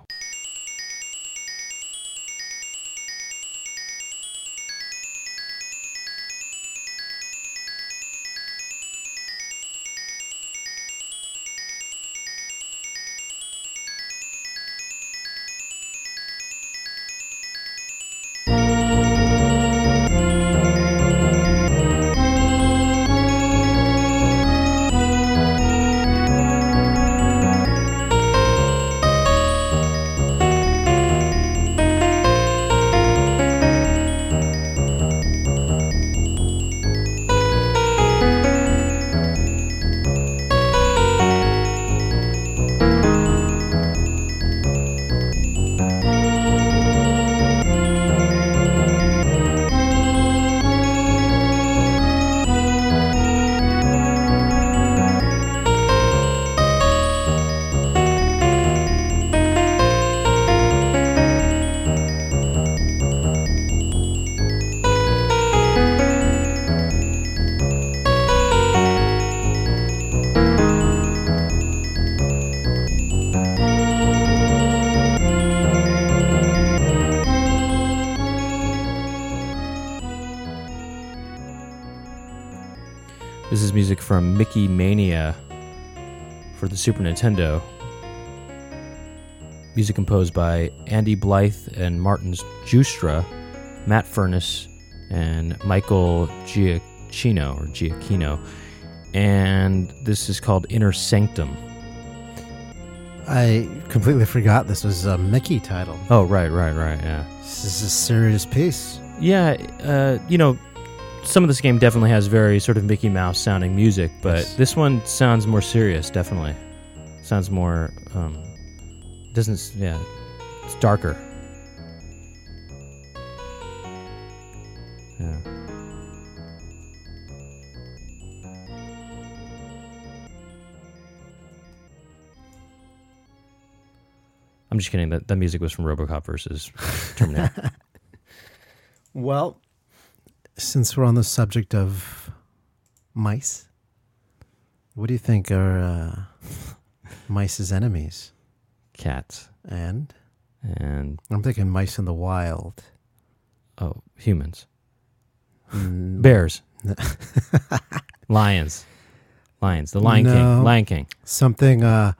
This is music from Mickey Mania for the Super Nintendo. Music composed by Andy Blythe and Martin Justra, Matt Furness, and Michael Giacchino. And this is called Inner Sanctum. I completely forgot this was a Mickey title. Oh, right, yeah. This is a serious piece. Yeah, some of this game definitely has very sort of Mickey Mouse sounding music, but Yes. this one sounds more serious, definitely. Sounds more, it's darker. Yeah. I'm just kidding. That music was from RoboCop versus Terminator. Well, since we're on the subject of mice, what do you think are mice's enemies? Cats. And And, I'm thinking mice in the wild. humans. Mm, Bears. Lions. The Lion No. King. Lion King. Something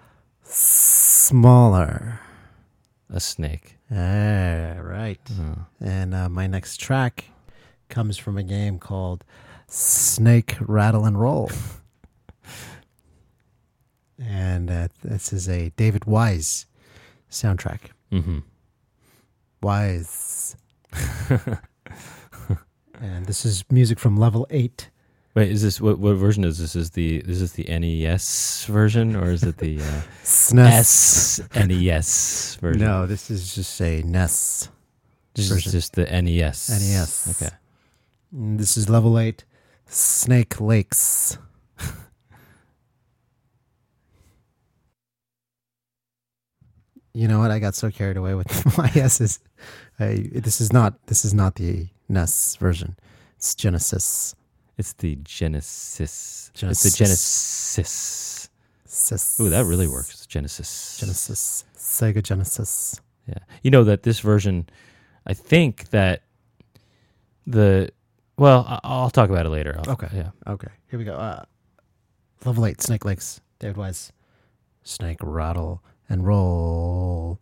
smaller. A snake. Right. Oh. And my next track comes from a game called Snake, Rattle, and Roll. And this is a David Wise soundtrack. Mm-hmm. Wise. And this is music from Level 8. Wait, is this what version is this? Is this the NES version or is it the SNES. SNES version? No, this is just a NES. just the NES. NES. Okay. And this is Level 8, Snake Lakes. You know what? I got so carried away with my S's. This is not the NES version. It's Genesis. It's the Genesis. It's Genesis. the Genesis. Ooh, that really works. Genesis. Sega Genesis. Yeah. You know that this version, I think that I'll talk about it later. Okay. Yeah. Okay. Here we go. Level 8, Snake Lakes. David Wise. Snake, rattle, and roll.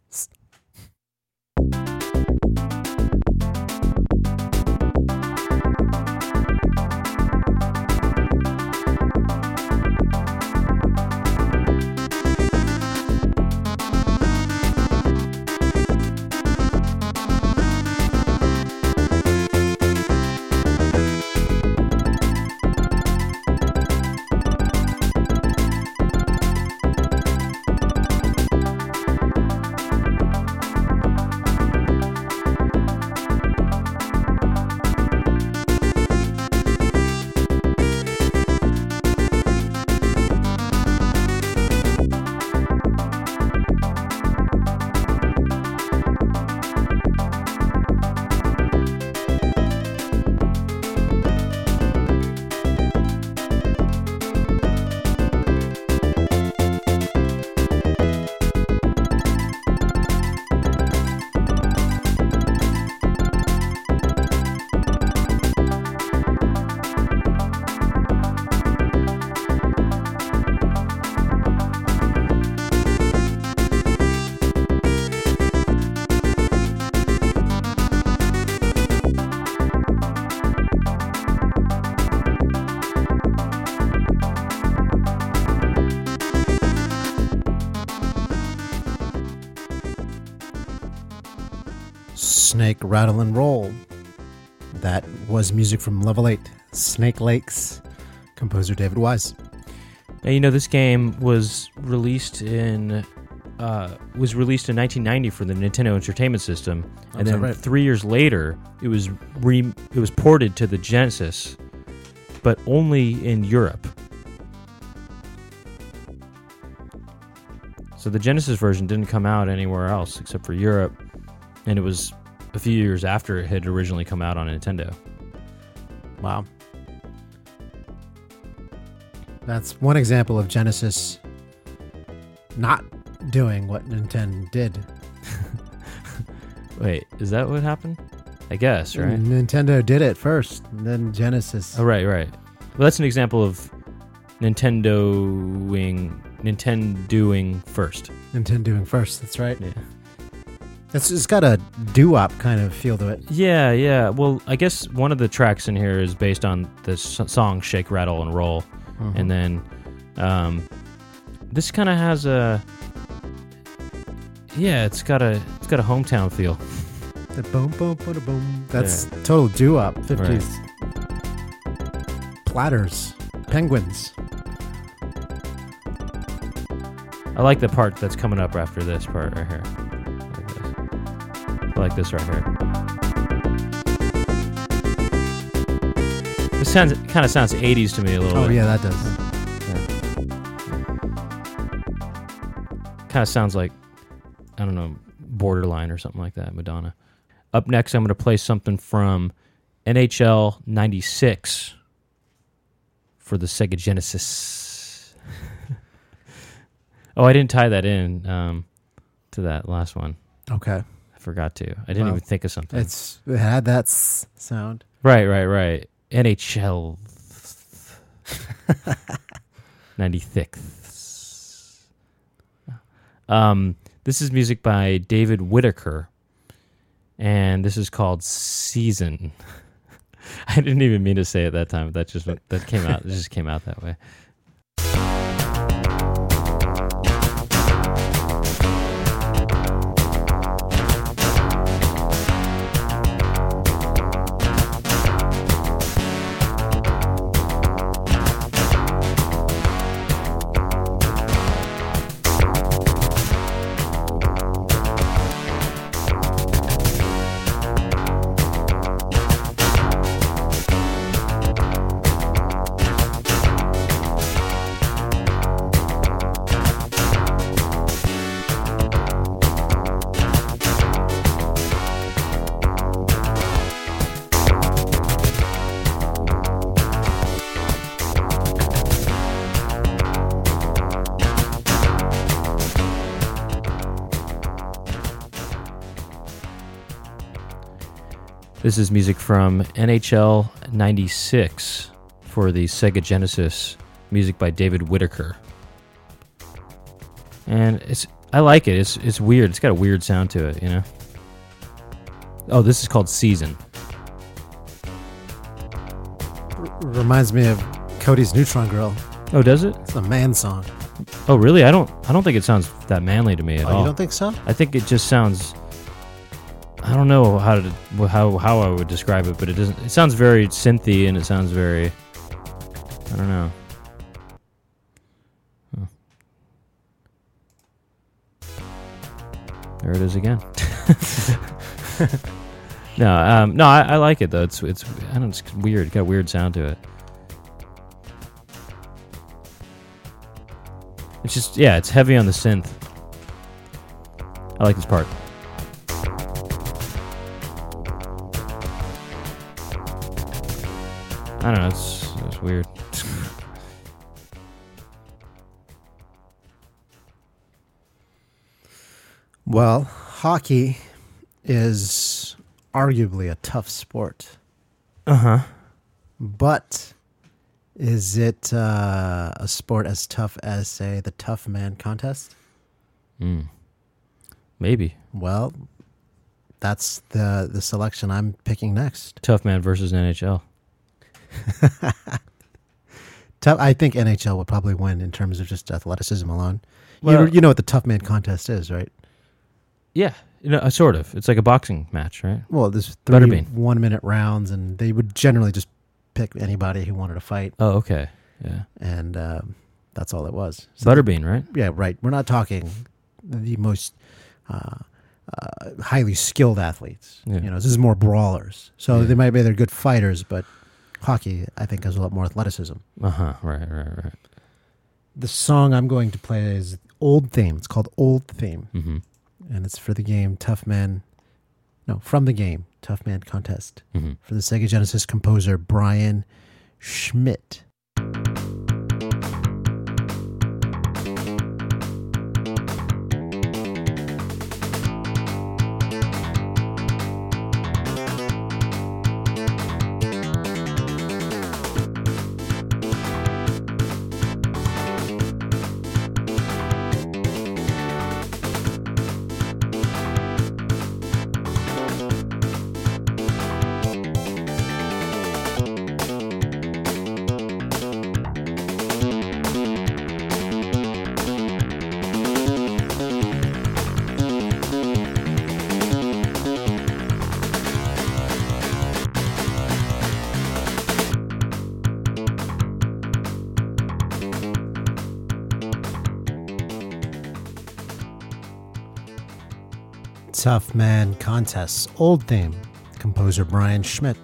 Snake, Rattle, and Roll. That was music from Level 8, Snake Lakes, composer David Wise. Now, you know, this game was released in 1990 for the Nintendo Entertainment System, and then 3 years later, it was ported to the Genesis, but only in Europe. So the Genesis version didn't come out anywhere else except for Europe, and it was a few years after it had originally come out on Nintendo. Wow. That's one example of Genesis not doing what Nintendo did. Wait, is that what happened? I guess, right? Nintendo did it first, and then Genesis. Oh, right. Well, that's an example of Nintendo doing first. Nintendo doing first, that's right. Yeah. It's got a doo-wop kind of feel to it. Yeah. Well, I guess one of the tracks in here is based on the song Shake, Rattle, and Roll. Mm-hmm. And then this kind of has it's got a hometown feel. The boom, boom, boom, boom. That's total doo-wop, 50s. Right. Platters, penguins. I like the part that's coming up after this part right here. I like this right here. This kind of sounds 80s to me a little bit. Oh, yeah, that does. Kind of sounds like, I don't know, Borderline or something like that, Madonna. Up next, I'm going to play something from NHL 96 for the Sega Genesis. Oh, I didn't tie that in to that last one. Okay. Forgot to. I didn't even think of something. It had that sound. Right. NHL 96. This is music by David Whittaker, and this is called Season. I didn't even mean to say it that time, but that came out. It just came out that way. This is music from NHL 96 for the Sega Genesis, music by David Whittaker. And I like it. It's weird. It's got a weird sound to it, you know. Oh, this is called Season. Reminds me of Cody's Neutron Girl. Oh, does it? It's a man song. Oh, really? I don't think it sounds that manly to me at all. You don't think so? I think it just sounds. I don't know how I would describe it, but it doesn't. It sounds very synthy, and it sounds very. I don't know. Huh. There it is again. No, I like it though. It's I don't know, it's weird. It's got a weird sound to it. It's just it's heavy on the synth. I like this part. I don't know. It's weird. Well, hockey is arguably a tough sport. But is it a sport as tough as, say, the Tough Man contest? Maybe. Well, that's the selection I'm picking next. Tough Man versus NHL. I think NHL would probably win in terms of just athleticism alone. Well, you know what the Tough Man contest is, right? Yeah, sort of. It's like a boxing match, right? Well, there's 3 Butterbean. 1-minute rounds, and they would generally just pick anybody who wanted to fight. Oh, okay. Yeah. And that's all it was. So Butterbean, right? Yeah, right. We're not talking the most highly skilled athletes. Yeah. This is more brawlers. So they might be they're good fighters, but hockey, I think, has a lot more athleticism. Right. The song I'm going to play is Old Theme. It's called Old Theme. Mm-hmm. And it's for the game from the game Tough Man Contest. Mm-hmm. For the Sega Genesis composer Brian Schmidt. Tough Man Contests, Old Theme, composer Brian Schmidt.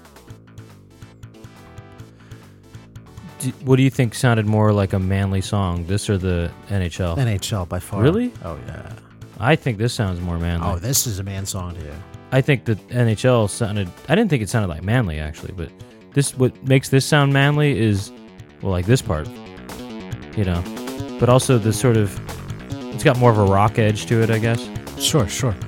What do you think sounded more like a manly song, this or the NHL? NHL by far. Really? Oh, yeah. I think this sounds more manly. Oh, this is a man song to you. I think the NHL sounded. I didn't think it sounded like manly actually, but what makes this sound manly is, well, like this part, but also the sort of, it's got more of a rock edge to it, I guess. Sure.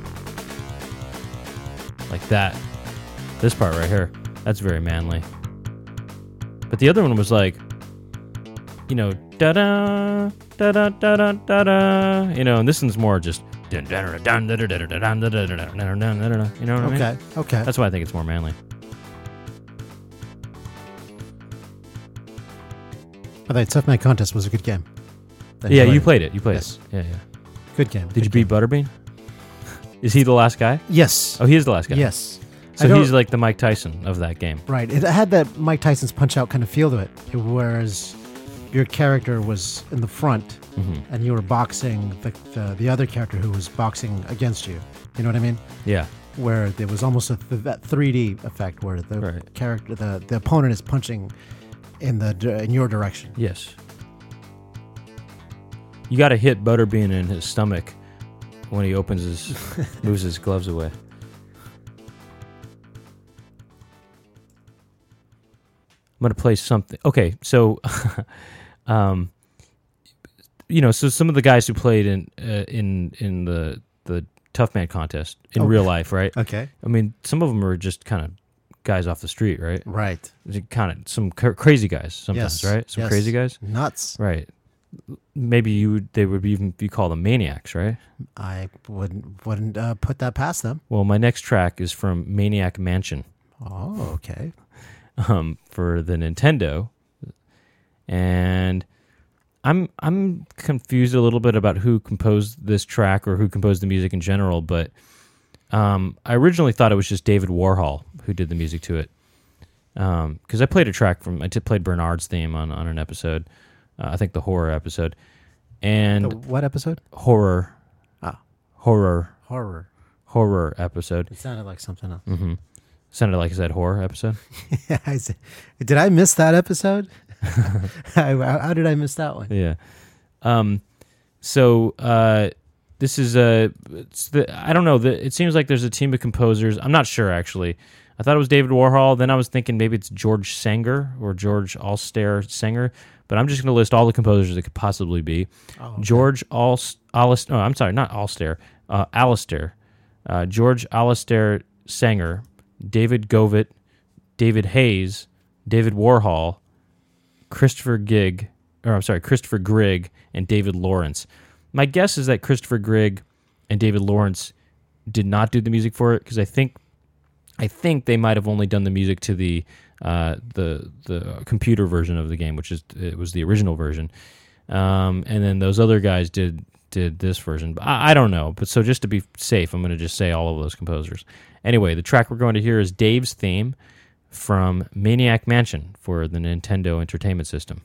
Like that. This part right here, that's very manly. But the other one was like, da da da da da da da da, and this one's more just, you know what I mean? Okay. That's why I think it's more manly. I thought Tough Man Contest was a good game. Yeah, you played it. Yes. Yeah. Good game. Did you beat Butterbean? Is he the last guy? Yes. Oh, he is the last guy. Yes. So he's like the Mike Tyson of that game. Right. It had that Mike Tyson's Punch-Out kind of feel to it, whereas your character was in the front, and you were boxing the other character who was boxing against you. You know what I mean? Yeah. Where there was almost that 3D effect where the character, the opponent is punching in your direction. Yes. You got to hit Butterbean in his stomach when he moves his gloves away. I'm going to play something. Okay, so, so some of the guys who played in the Tough Man contest in real life, right? Okay. I mean, some of them are just kind of guys off the street, right? Right. Kind of some crazy guys sometimes, right? Some crazy guys. Nuts. Right. maybe they would even be called the Maniacs, right? I wouldn't put that past them. Well, my next track is from Maniac Mansion. Oh, okay. For the Nintendo, and I'm confused a little bit about who composed this track or who composed the music in general, but I originally thought it was just David Warhol who did the music to it, because I played a track played Bernard's theme on an episode, I think the horror episode, and What episode? horror episode. It sounded like something else. Mm-hmm. Sounded like I said horror episode. Yeah, did I miss that episode? How did I miss that one? Yeah. So this is I don't know. It seems like there's a team of composers. I'm not sure, actually. I thought it was David Warhol. Then I was thinking maybe it's George Sanger or George Alster Sanger. But I'm just going to list all the composers it could possibly be. Oh, okay. George Alistair. Oh, I'm sorry, not Alster. Alistair. George Alistair Sanger. David Govett, David Hayes, David Warhol, Christopher Grigg, and David Lawrence. My guess is that Christopher Grigg and David Lawrence did not do the music for it, because I think they might have only done the music to the computer version of the game, it was the original version, and then those other guys did this version. But I don't know. But so just to be safe, I'm going to just say all of those composers. Anyway, the track we're going to hear is Dave's theme from Maniac Mansion for the Nintendo Entertainment System.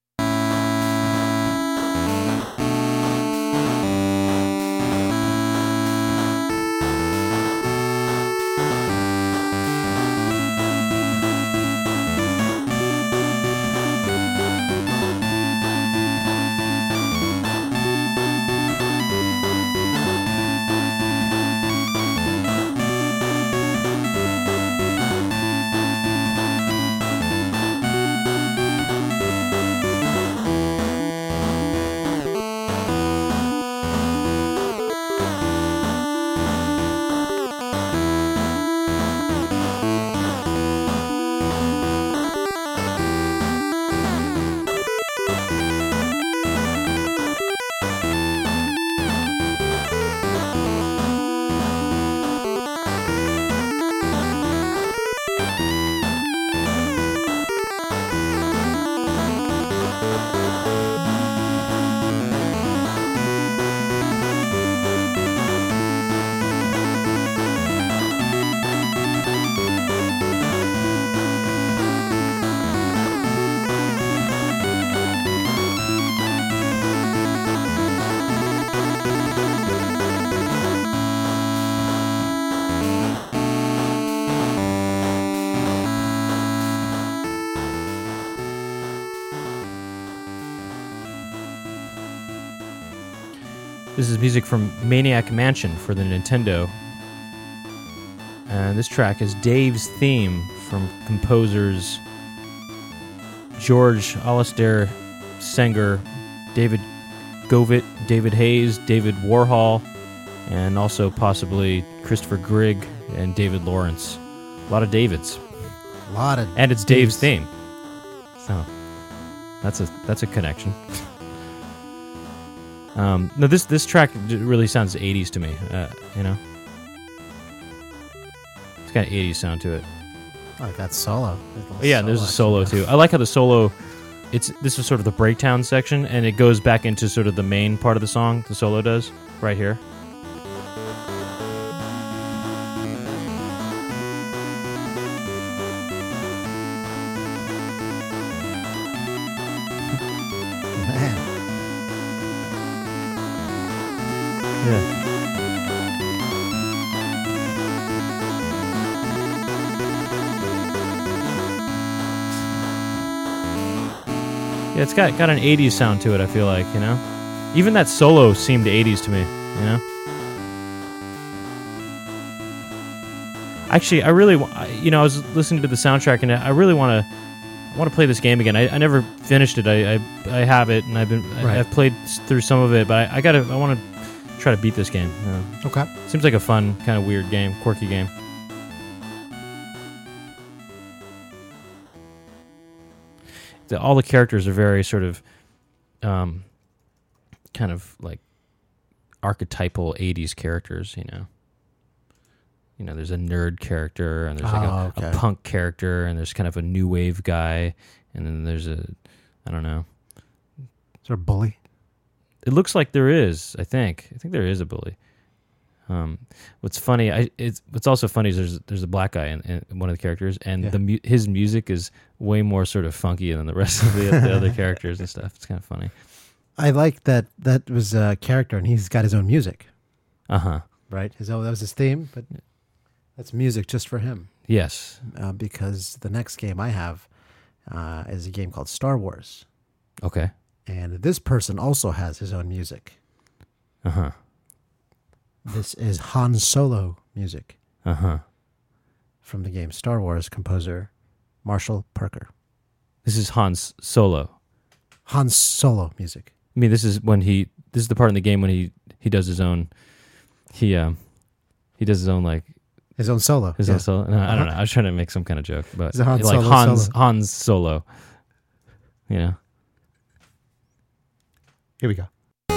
This is music from Maniac Mansion for the Nintendo. And this track is Dave's theme from composers George Alistair Sanger, David Govett, David Hayes, David Warhol, and also possibly Christopher Grigg and David Lawrence. A lot of Davids. And it's Dave's theme. So that's a connection. No, this track really sounds 80s to me. You know, it's got an 80s sound to it. Oh, that solo. Yeah, there's a solo too. I like how the solo. This is sort of the breakdown section, and it goes back into sort of the main part of the song. The solo does right here. Yeah, it's got an 80s sound to it, I feel like, you know? Even that solo seemed 80s to me, you know? Actually, I really, I was listening to the soundtrack, and I really want to play this game again. I never finished it. I have it, and I've played through some of it, but I want to try to beat this game. Okay. Seems like a fun, kind of weird game, quirky game. All the characters are very sort of kind of like archetypal 80s characters, you know. You know, there's a nerd character, and there's like a punk character, and there's kind of a new wave guy, and then there's I don't know. Is there a bully? It looks like there is. I think there is a bully. What's funny? What's also funny is there's a black guy in one of the characters, and his music is way more sort of funky than the rest of the other characters and stuff. It's kind of funny. I like that was a character, and he's got his own music. Right. That was his theme, but that's music just for him. Yes. Because the next game I have is a game called Star Wars. Okay. And this person also has his own music. This is Han Solo music. From the game Star Wars, composer Marshall Parker. This is Han's Solo. Han Solo music. I mean, this is the part in the game when he does his own. He does his own like. His own solo. Own solo. No, I don't know. I was trying to make some kind of joke, but Han like Solo Han's Solo. You know. Here we go.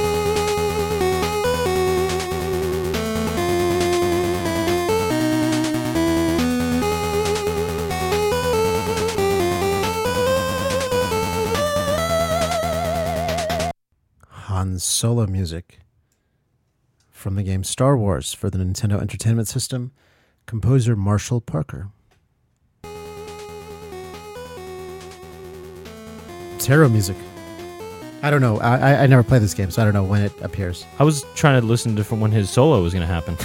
Han Solo music from the game Star Wars for the Nintendo Entertainment System, composer Marshall Parker. Tarot music. I don't know. I never played this game, so I don't know when it appears. I was trying to listen to from when his solo was going to happen.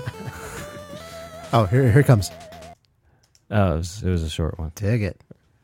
Oh, here it comes. Oh, it was a short one. Dig it.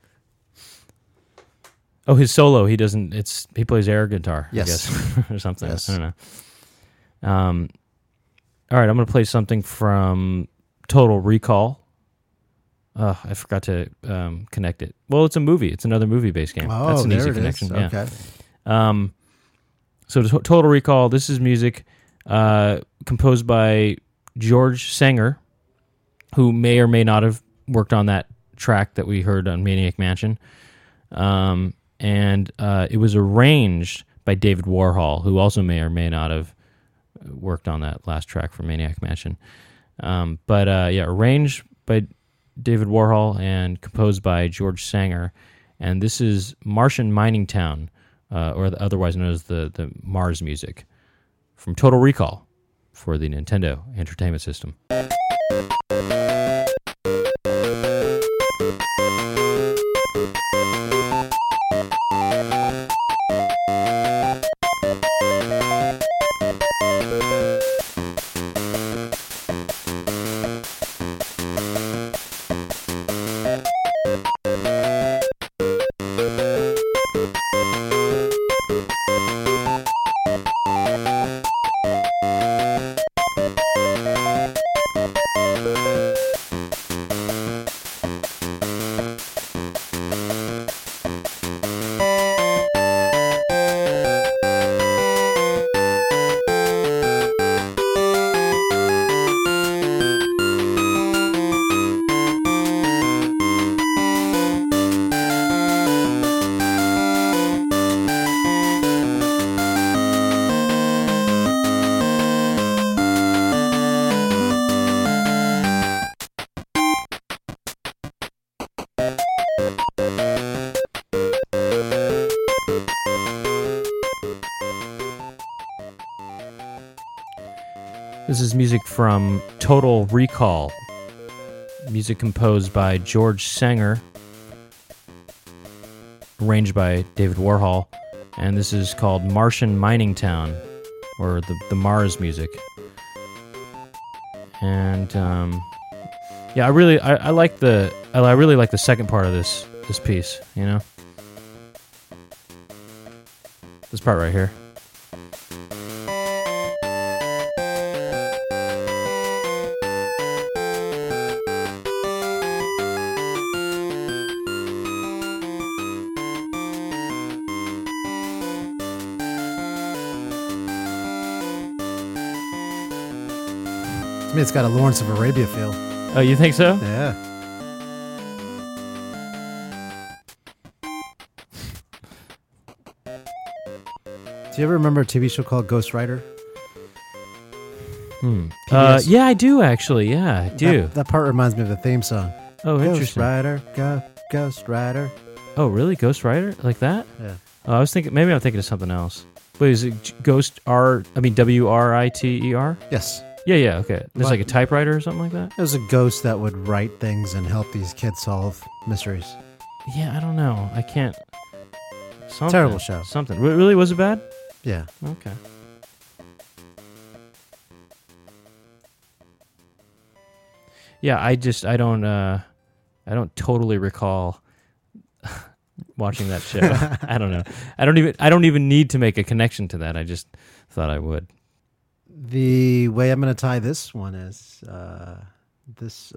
Oh, his solo. He plays air guitar. Yes. I guess, or something. Yes. I don't know. All right, I'm going to play something from Total Recall. I forgot to connect it. Well, it's a movie. It's another movie-based game. Oh, that's an there easy it connection. is. Yeah. Okay. So Total Recall. This is music composed by George Sanger, who may or may not have worked on that track that we heard on Maniac Mansion. And it was arranged by David Warhol, who also may or may not have worked on that last track for Maniac Mansion. Arranged by David Warhol and composed by George Sanger. And this is Martian Mining Town, or otherwise known as the Mars music, from Total Recall for the Nintendo Entertainment System. This is music from Total Recall. Music composed by George Sanger, arranged by David Warhol, and this is called Martian Mining Town, or the Mars music. And I really like the second part of this piece. You know, this part right here. To me, it's got a Lawrence of Arabia feel. Oh, you think so? Yeah. Do you ever remember a TV show called Ghost Rider? PBS? Yeah, I do actually. Yeah, I do. That part reminds me of the theme song. Oh, Ghost interesting. Rider, Ghost Rider. Oh, really? Ghost Rider? Like that? Yeah. I was thinking, maybe I'm thinking of something else. Wait, is it WRITER? Yes. Yeah, okay. There's What? like a typewriter or something like that? It was a ghost that would write things and help these kids solve mysteries. Yeah, I don't know. I can't. Something. Terrible show. Something. Really? Was it bad? Yeah. Okay. Yeah, I don't totally recall watching that show. I don't know. I don't even need to make a connection to that. I just thought I would. The way I'm going to tie this one is this.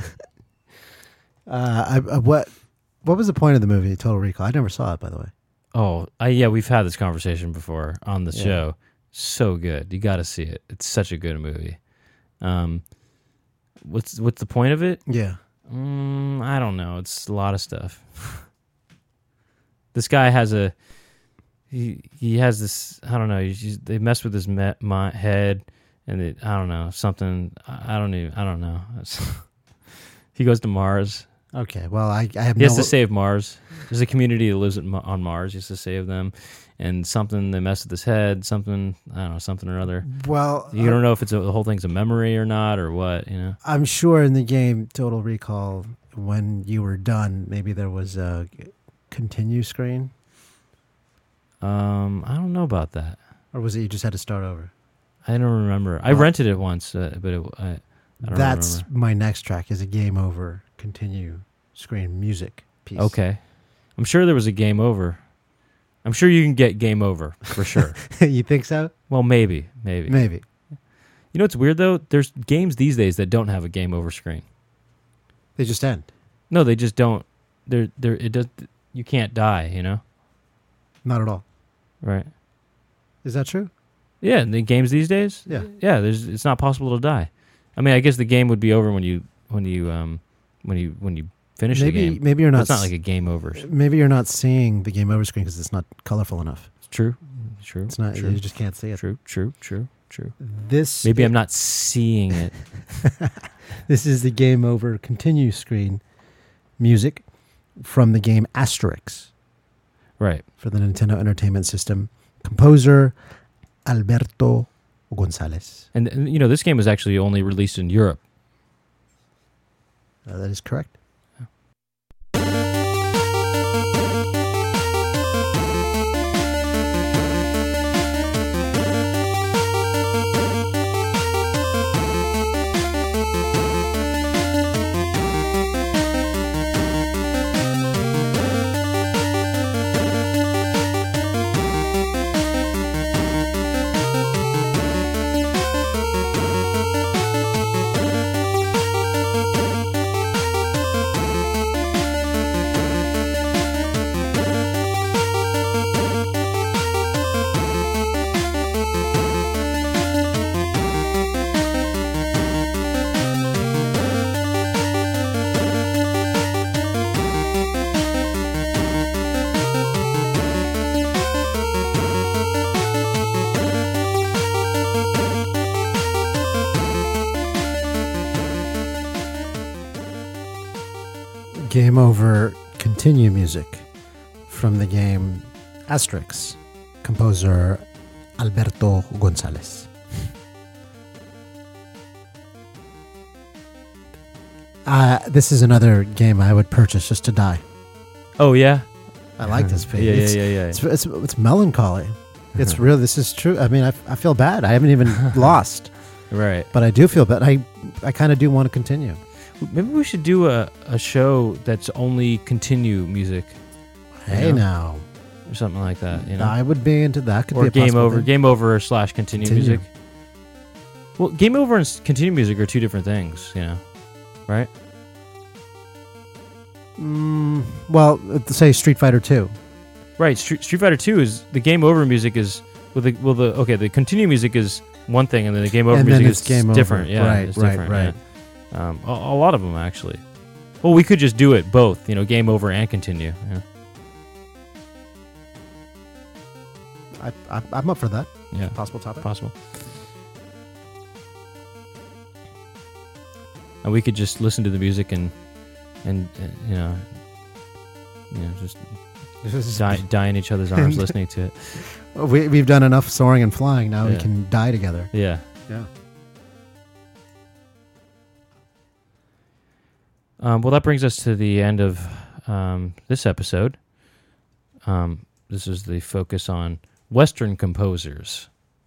What was the point of the movie Total Recall? I never saw it, by the way. Oh, yeah, we've had this conversation before on the Yeah. show. So good. You got to see it. It's such a good movie. What's the point of it? Yeah. I don't know. It's a lot of stuff. This guy has he has this. I don't know. They mess with his head, and I don't know something. I don't know. He goes to Mars. Okay. Well, I have He has to save Mars. There's a community that lives on Mars. He has to save them, and they mess with his head. Something I don't know. Something or other. Well, You don't know if the whole thing's a memory or not, or what. You know. I'm sure in the game Total Recall, when you were done, maybe there was a continue screen, I don't know about that. or was it you just had to start over? I don't remember. I rented it once, but I don't That's remember. my next track is a game over continue screen music piece. Okay. I'm sure there was a game over. I'm sure you can get game over for sure. You think so? Well, maybe. Maybe. You know what's weird though? There's games these days that don't have a game over screen. They just end. No, they just don't. It does. You can't die. You know. Not at all. Right. Is that true? Yeah, in the games these days. Yeah. Yeah. It's not possible to die. I mean, I guess the game would be over when you finish the game. Maybe you're But not. it's not like a game over. Maybe you're not seeing the game over screen because it's not colorful enough. True. It's not. True. You just can't see it. True. This Maybe I'm not seeing it. This is the game over continue screen music from the game Asterix Right. for the Nintendo Entertainment System. Composer Alberto Gonzalez. And this game was actually only released in Europe. That is correct. Game over continue music from the game Asterix. Composer Alberto Gonzalez. This is another game I would purchase just to die. Oh yeah. I like this page. Yeah. It's melancholy. It's real. This is true. I mean, I feel bad. I haven't even lost, Right. but I do feel bad. I kind of do want to continue. Maybe we should do a show that's only continue music. Hey, Yeah. now. Or something like that. You know. I would be into that. Could Or be a game over. possibility. Game over / continue Continue. music. Well, game over and continue music are two different things. You know. Right. Well, say Street Fighter 2. Right. Street Fighter 2 is the game over music is the continue music is one thing, and then the game over And then music it's is game over. different. Yeah, Right, it's right, different, right. yeah. A lot of them actually. Well, we could just do it both. You know, game over and continue. Yeah. I'm up for that. Yeah, Possible topic. possible. And we could just listen to the music and just die in each other's arms listening to it. We've done enough soaring and flying. Now we Yeah. can die together. Yeah. Yeah. Well, that brings us to the end of this episode. This is the focus on Western composers.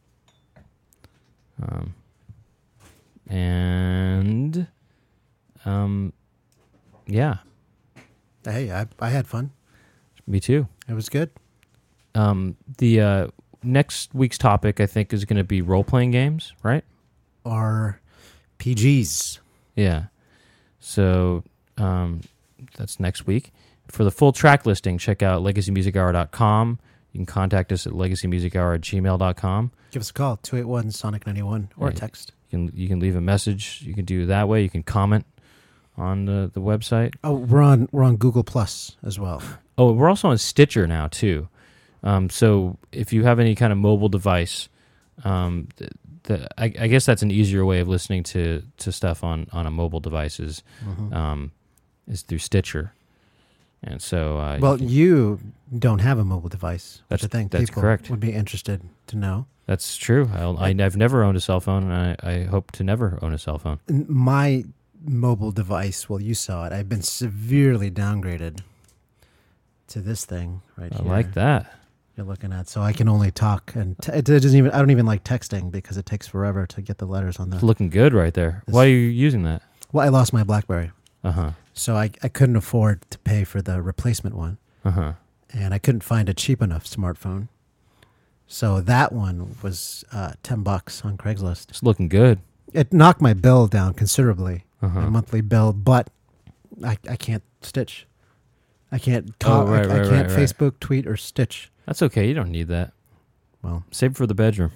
Yeah, Hey, I had fun. me too. It was good. The next week's topic, I think, is going to be role-playing games, right? Or PGs. Yeah. So that's next week. For the full track listing, check out legacymusichour.com. You can contact us at legacymusichour@gmail.com. Give us a call, 281-SONIC91, or a Yeah. text. You can leave a message. You can do it that way. You can comment on the website. Oh, we're on Google Plus as well. Oh, we're also on Stitcher now too. So if you have any kind of mobile device, I guess that's an easier way of listening to stuff on a mobile device is through Stitcher. And so, Well, you don't have a mobile device, which I think that's people correct. would be interested to know. That's true. I've never owned a cell phone, and I hope to never own a cell phone. My mobile device, well, you saw it. I've been severely downgraded to this thing right I here. like that. You're looking at, so I can only talk, and it doesn't even. I don't even like texting because it takes forever to get the letters on It's the. looking good right there. Why are you using that? Well, I lost my BlackBerry, Uh-huh. so I couldn't afford to pay for the replacement one, Uh-huh. and I couldn't find a cheap enough smartphone. So that one was $10 on Craigslist. It's looking good. It knocked my bill down considerably, Uh-huh. my monthly bill, but I can't stitch. I can't call. right, I right, can't right. Facebook, tweet, or stitch. That's okay. You don't need that. Well, Save it for the bedroom.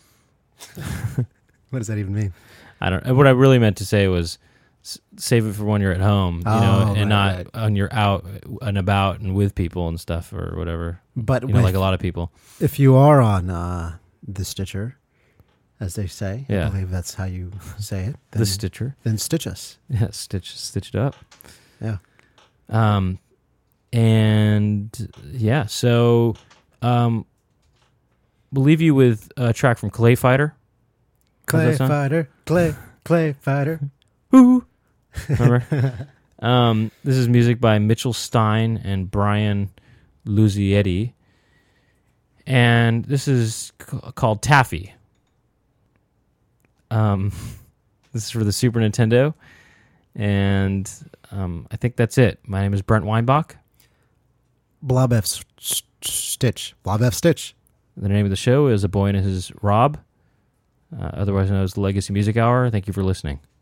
what does that even mean? I don't. What I really meant to say was save it for when you're at home, and right, not right. when you're out and about and with people and stuff or whatever. But Like a lot of people. if you are on the Stitcher, as they say, Yeah. I believe that's how you say it. Then, The Stitcher. then stitch us. Yeah, stitch it up. Yeah. And yeah, so we'll leave you with a track from Clay Fighter. Clay How's that sound? fighter, clay fighter. Woo! Remember? This is music by Mitchell Stein and Brian Luzietti. And this is called Taffy. This is for the Super Nintendo. And I think that's it. My name is Brent Weinbach. Blob F Stitch. Blob F Stitch. The name of the show is A Boy and His Rob, otherwise known as the Legacy Music Hour. Thank you for listening.